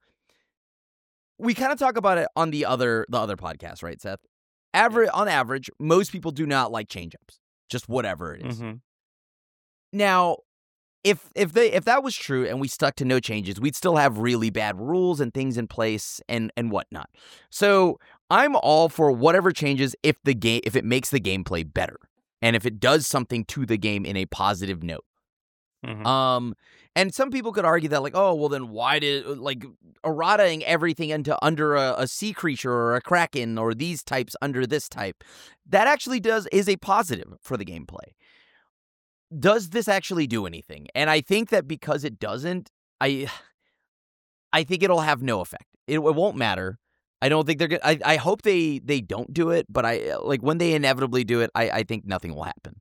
We kind of talk about it on the other the other podcast, right, Seth? Average on average, most people do not like change-ups. Just whatever it is. Mhm. Now, if if they if that was true and we stuck to no changes, we'd still have really bad rules and things in place and and whatnot. So I'm all for whatever changes if the game if it makes the gameplay better and if it does something to the game in a positive note. Mhm. Um, and some people could argue that, like, oh, well, then why did like errataing everything into under a, a sea creature or a kraken or these types under this type? That actually does is a positive for the gameplay. Does this actually do anything? And I think that because it doesn't, I, I think it'll have no effect. It, it won't matter. I don't think they're gonna. I, I hope they they don't do it, but I like when they inevitably do it. I, I think nothing will happen.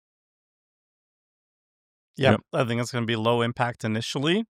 Yeah, Yep. I think it's going to be low impact initially.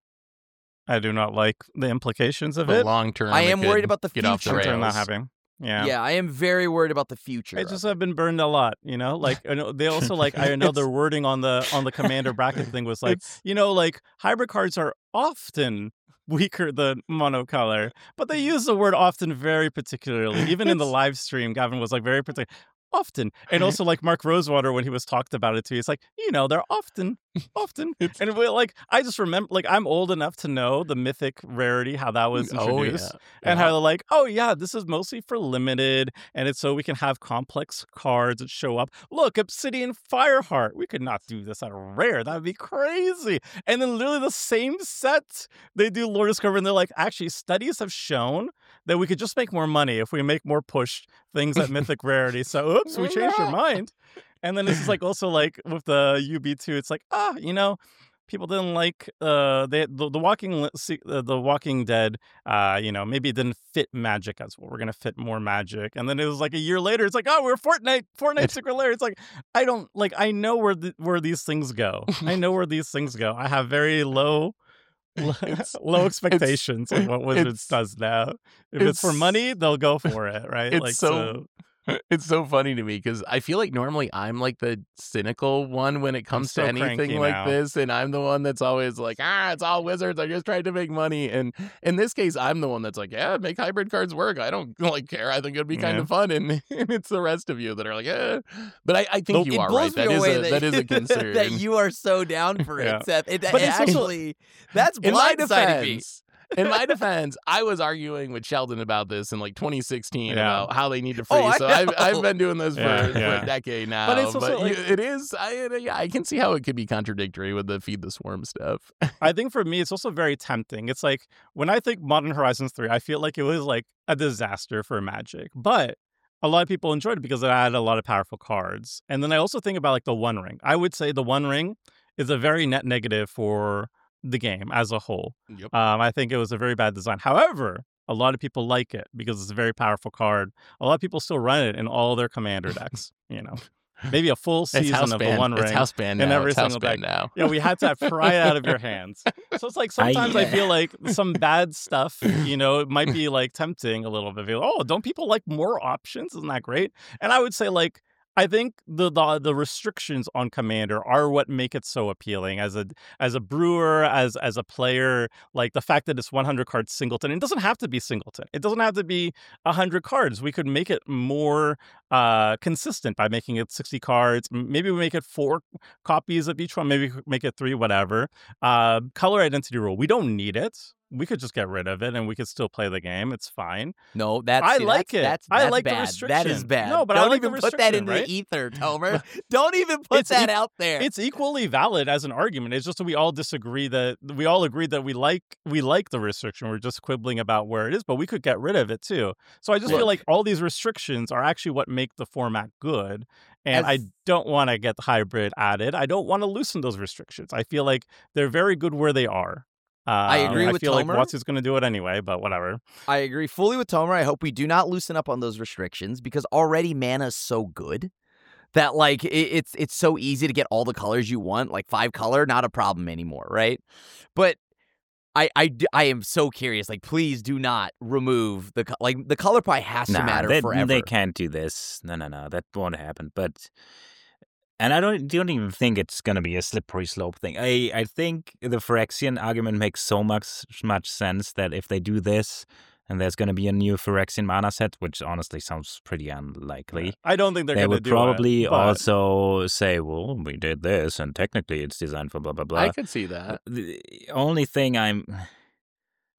I do not like the implications of But it. long term, I it am could worried about the get off the future. Long term, not rails. having. Yeah. Yeah, I am very worried about the future. I of just it. have been burned a lot, you know. Like I know they also like I know their wording on the on the commander bracket thing was like, It's- you know, like hybrid cards are often weaker than monocolor, but they use the word often very particularly. Even in the It's- live stream, Gavin was like very particular. Often. And also like Mark Rosewater when he was talked about it too. He's like, you know, they're often, often. It's- And we, like I just remember like I'm old enough to know the mythic rarity, how that was Oh, introduced. yeah. And Yeah. how they're like, oh yeah, this is mostly for limited, and it's so we can have complex cards that show up. Look, Obsidian Fireheart. We could not do this at rare. That would be crazy. And then literally the same set, they do Lord Discover, and they're like, actually, studies have shown that we could just make more money if we make more push things at mythic rarity. So oops, we changed your mind. And then this is like also like with the U B two, it's like, ah, you know, people didn't like uh they the, the walking Li- Se- uh, the Walking Dead, uh you know, maybe it didn't fit Magic as well. We're gonna fit more Magic. And then it was like a year later, it's like, oh, we're Fortnite, Fortnite Secret Lair. It's like I don't like I know where the, where these things go. I know where these things go. I have very low low, It's- low expectations of what Wizards it's- does now. If it's, for it's- money, they'll go for it, right? It's like so it's so funny to me because I feel like normally I'm like the cynical one when it comes so to anything cranky like now. this, and I'm the one that's always like, ah, it's all Wizards. I just tried to make money, and in this case, I'm the one that's like, yeah, make hybrid cards work. I don't like care. I think it'd be kind Yeah. of fun, and, and it's the rest of you that are like, eh. But I, I think It you are blows right. me That is away a that is a concern. that you are so down for it, Yeah. Seth. It, But it it's also- actually that's in my blindsiding me. defense, in my defense, I was arguing with Sheldon about this in like twenty sixteen Yeah. about how they need to free. Oh, I so I've, know. I've been doing this for, Yeah, for yeah. a decade now. But it's also, you- like- it is. I yeah, I can see how it could be contradictory with the Feed the Swarm stuff. I think for me, it's also very tempting. It's like when I think Modern Horizons three, I feel like it was like a disaster for Magic, but a lot of people enjoyed it because it had a lot of powerful cards. And then I also think about like the One Ring. I would say the One Ring is a very net negative for the game as a whole. Yep. Um, I think it was a very bad design. However, a lot of people like it because it's a very powerful card. A lot of people still run it in all their commander decks. You know, maybe a full It's season house of the band. One Ring. It's house band in now. every It's house single band deck. now. Yeah, we had to pry it out of your hands. So it's like sometimes I, I- feel like some bad stuff, you know, it might be like tempting a little bit. Feel, oh, don't people like more options? Isn't that great? And I would say like I think the, the the restrictions on Commander are what make it so appealing as a as a brewer, as as a player. Like the fact that it's one hundred cards singleton. It doesn't have to be singleton. It doesn't have to be one hundred cards. We could make it more uh, consistent by making it sixty cards. M- Maybe we make it four copies of each one. Maybe we could make it three, whatever. Uh, color identity rule. We don't need it. We could just get rid of it and we could still play the game. It's fine. No, that's I see, like that's, it. That's, I that's like the bad. That is restriction. bad. No, but I don't like the even put that restriction, into right? the ether, Tomer. Don't even put It's that e- out there. It's equally valid as an argument. It's just that we all disagree that we all agree that we like we like the restriction. We're just quibbling about where it is, but we could get rid of it too. So I just feel Look. like all these restrictions are actually what make the format good. And I As- don't want to get the hybrid added. I don't want to loosen those restrictions. I feel like they're very good where they are. Um, I agree I with feel like Tomer. Watsu's going to do it anyway, but whatever. I agree fully with Tomer. I hope we do not loosen up on those restrictions because already mana's so good that like it, it's it's so easy to get all the colors you want. Like five color, not a problem anymore, right? But I I, d- I am so curious. Like, please do not remove the co- like the color pie has to Nah, matter they, forever. they can't do this. No, no, no, that won't happen. But and I don't don't even think it's gonna be a slippery slope thing. I I think the Phyrexian argument makes so much much sense that if they do this, and there's gonna be a new Phyrexian mana set, which honestly sounds pretty unlikely. I don't think they're They going to would do probably it. but- also say, "Well, we did this, and technically it's designed for blah blah blah." I could see that. The only thing I'm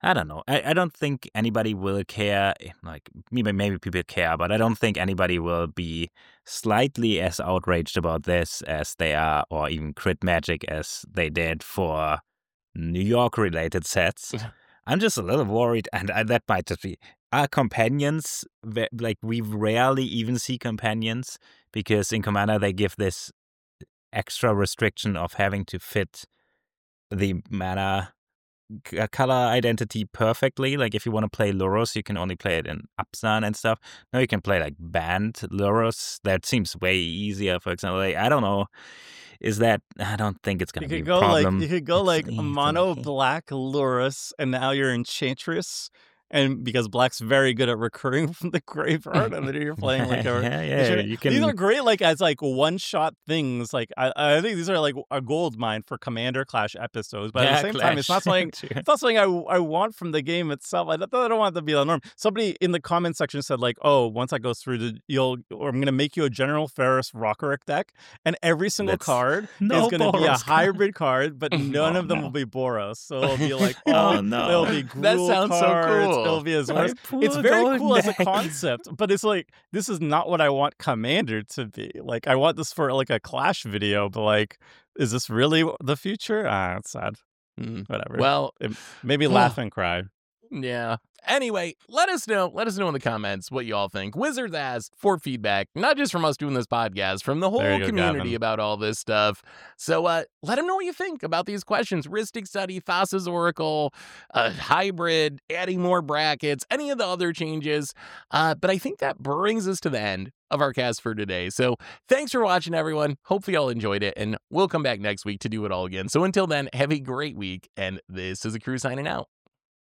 I don't know. I, I don't think anybody will care. Like maybe maybe people care, but I don't think anybody will be slightly as outraged about this as they are, or even Crit Magic as they did for New York related sets. I'm just a little worried, and I, that might just be our companions. ve- Like we rarely even see companions because in Commander they give this extra restriction of having to fit the mana c- uh, color identity perfectly. Like if you want to play Lurrus, you can only play it in Abzan and stuff. Now you can play like banned Lurrus. That seems way easier. For example, like, I don't know. Is that I don't think it's You gonna be could a go like problem. you could go It's like a easy. mono black Lurrus, and now you're Enchantress. And because black's very good at recurring from the graveyard, and then you're playing like a yeah, yeah. enchant- You These are can. great, like as like one shot things. Like I, I think these are like a gold mine for Commander Clash episodes. But at Yeah, the same time, it's not Clash. something True. it's not something I, I want from the game itself. I don't, I don't want it to be the norm. Somebody in the comment section said like, "Oh, once I go through the, you'll, or I'm gonna make you a General Ferris Rockerick deck, and every single That's card no is gonna be a Boros card. hybrid card, but none Oh, of them no. will be Boros. So it'll be like, Oh, oh, no. there'll be That Gruul sounds so cards. cool. It'll be as My it's poor very golden cool as a deck. concept, but it's like this is not what I want Commander to be. Like I want this for like a Clash video, but like, is this really the future? Ah, it's sad. Hmm. Whatever. Well, It- maybe laugh and cry. yeah. Anyway, let us know. Let us know in the comments what you all think. Wizards ask for feedback, not just from us doing this podcast, from the whole There you go, community Gavin. about all this stuff. So uh, let them know what you think about these questions. Rhystic Study, Thassa's Oracle, uh, hybrid, adding more brackets, any of the other changes. Uh, but I think that brings us to the end of our cast for today. So thanks for watching, everyone. Hopefully y'all enjoyed it, and we'll come back next week to do it all again. So until then, have a great week, and this is a crew signing out.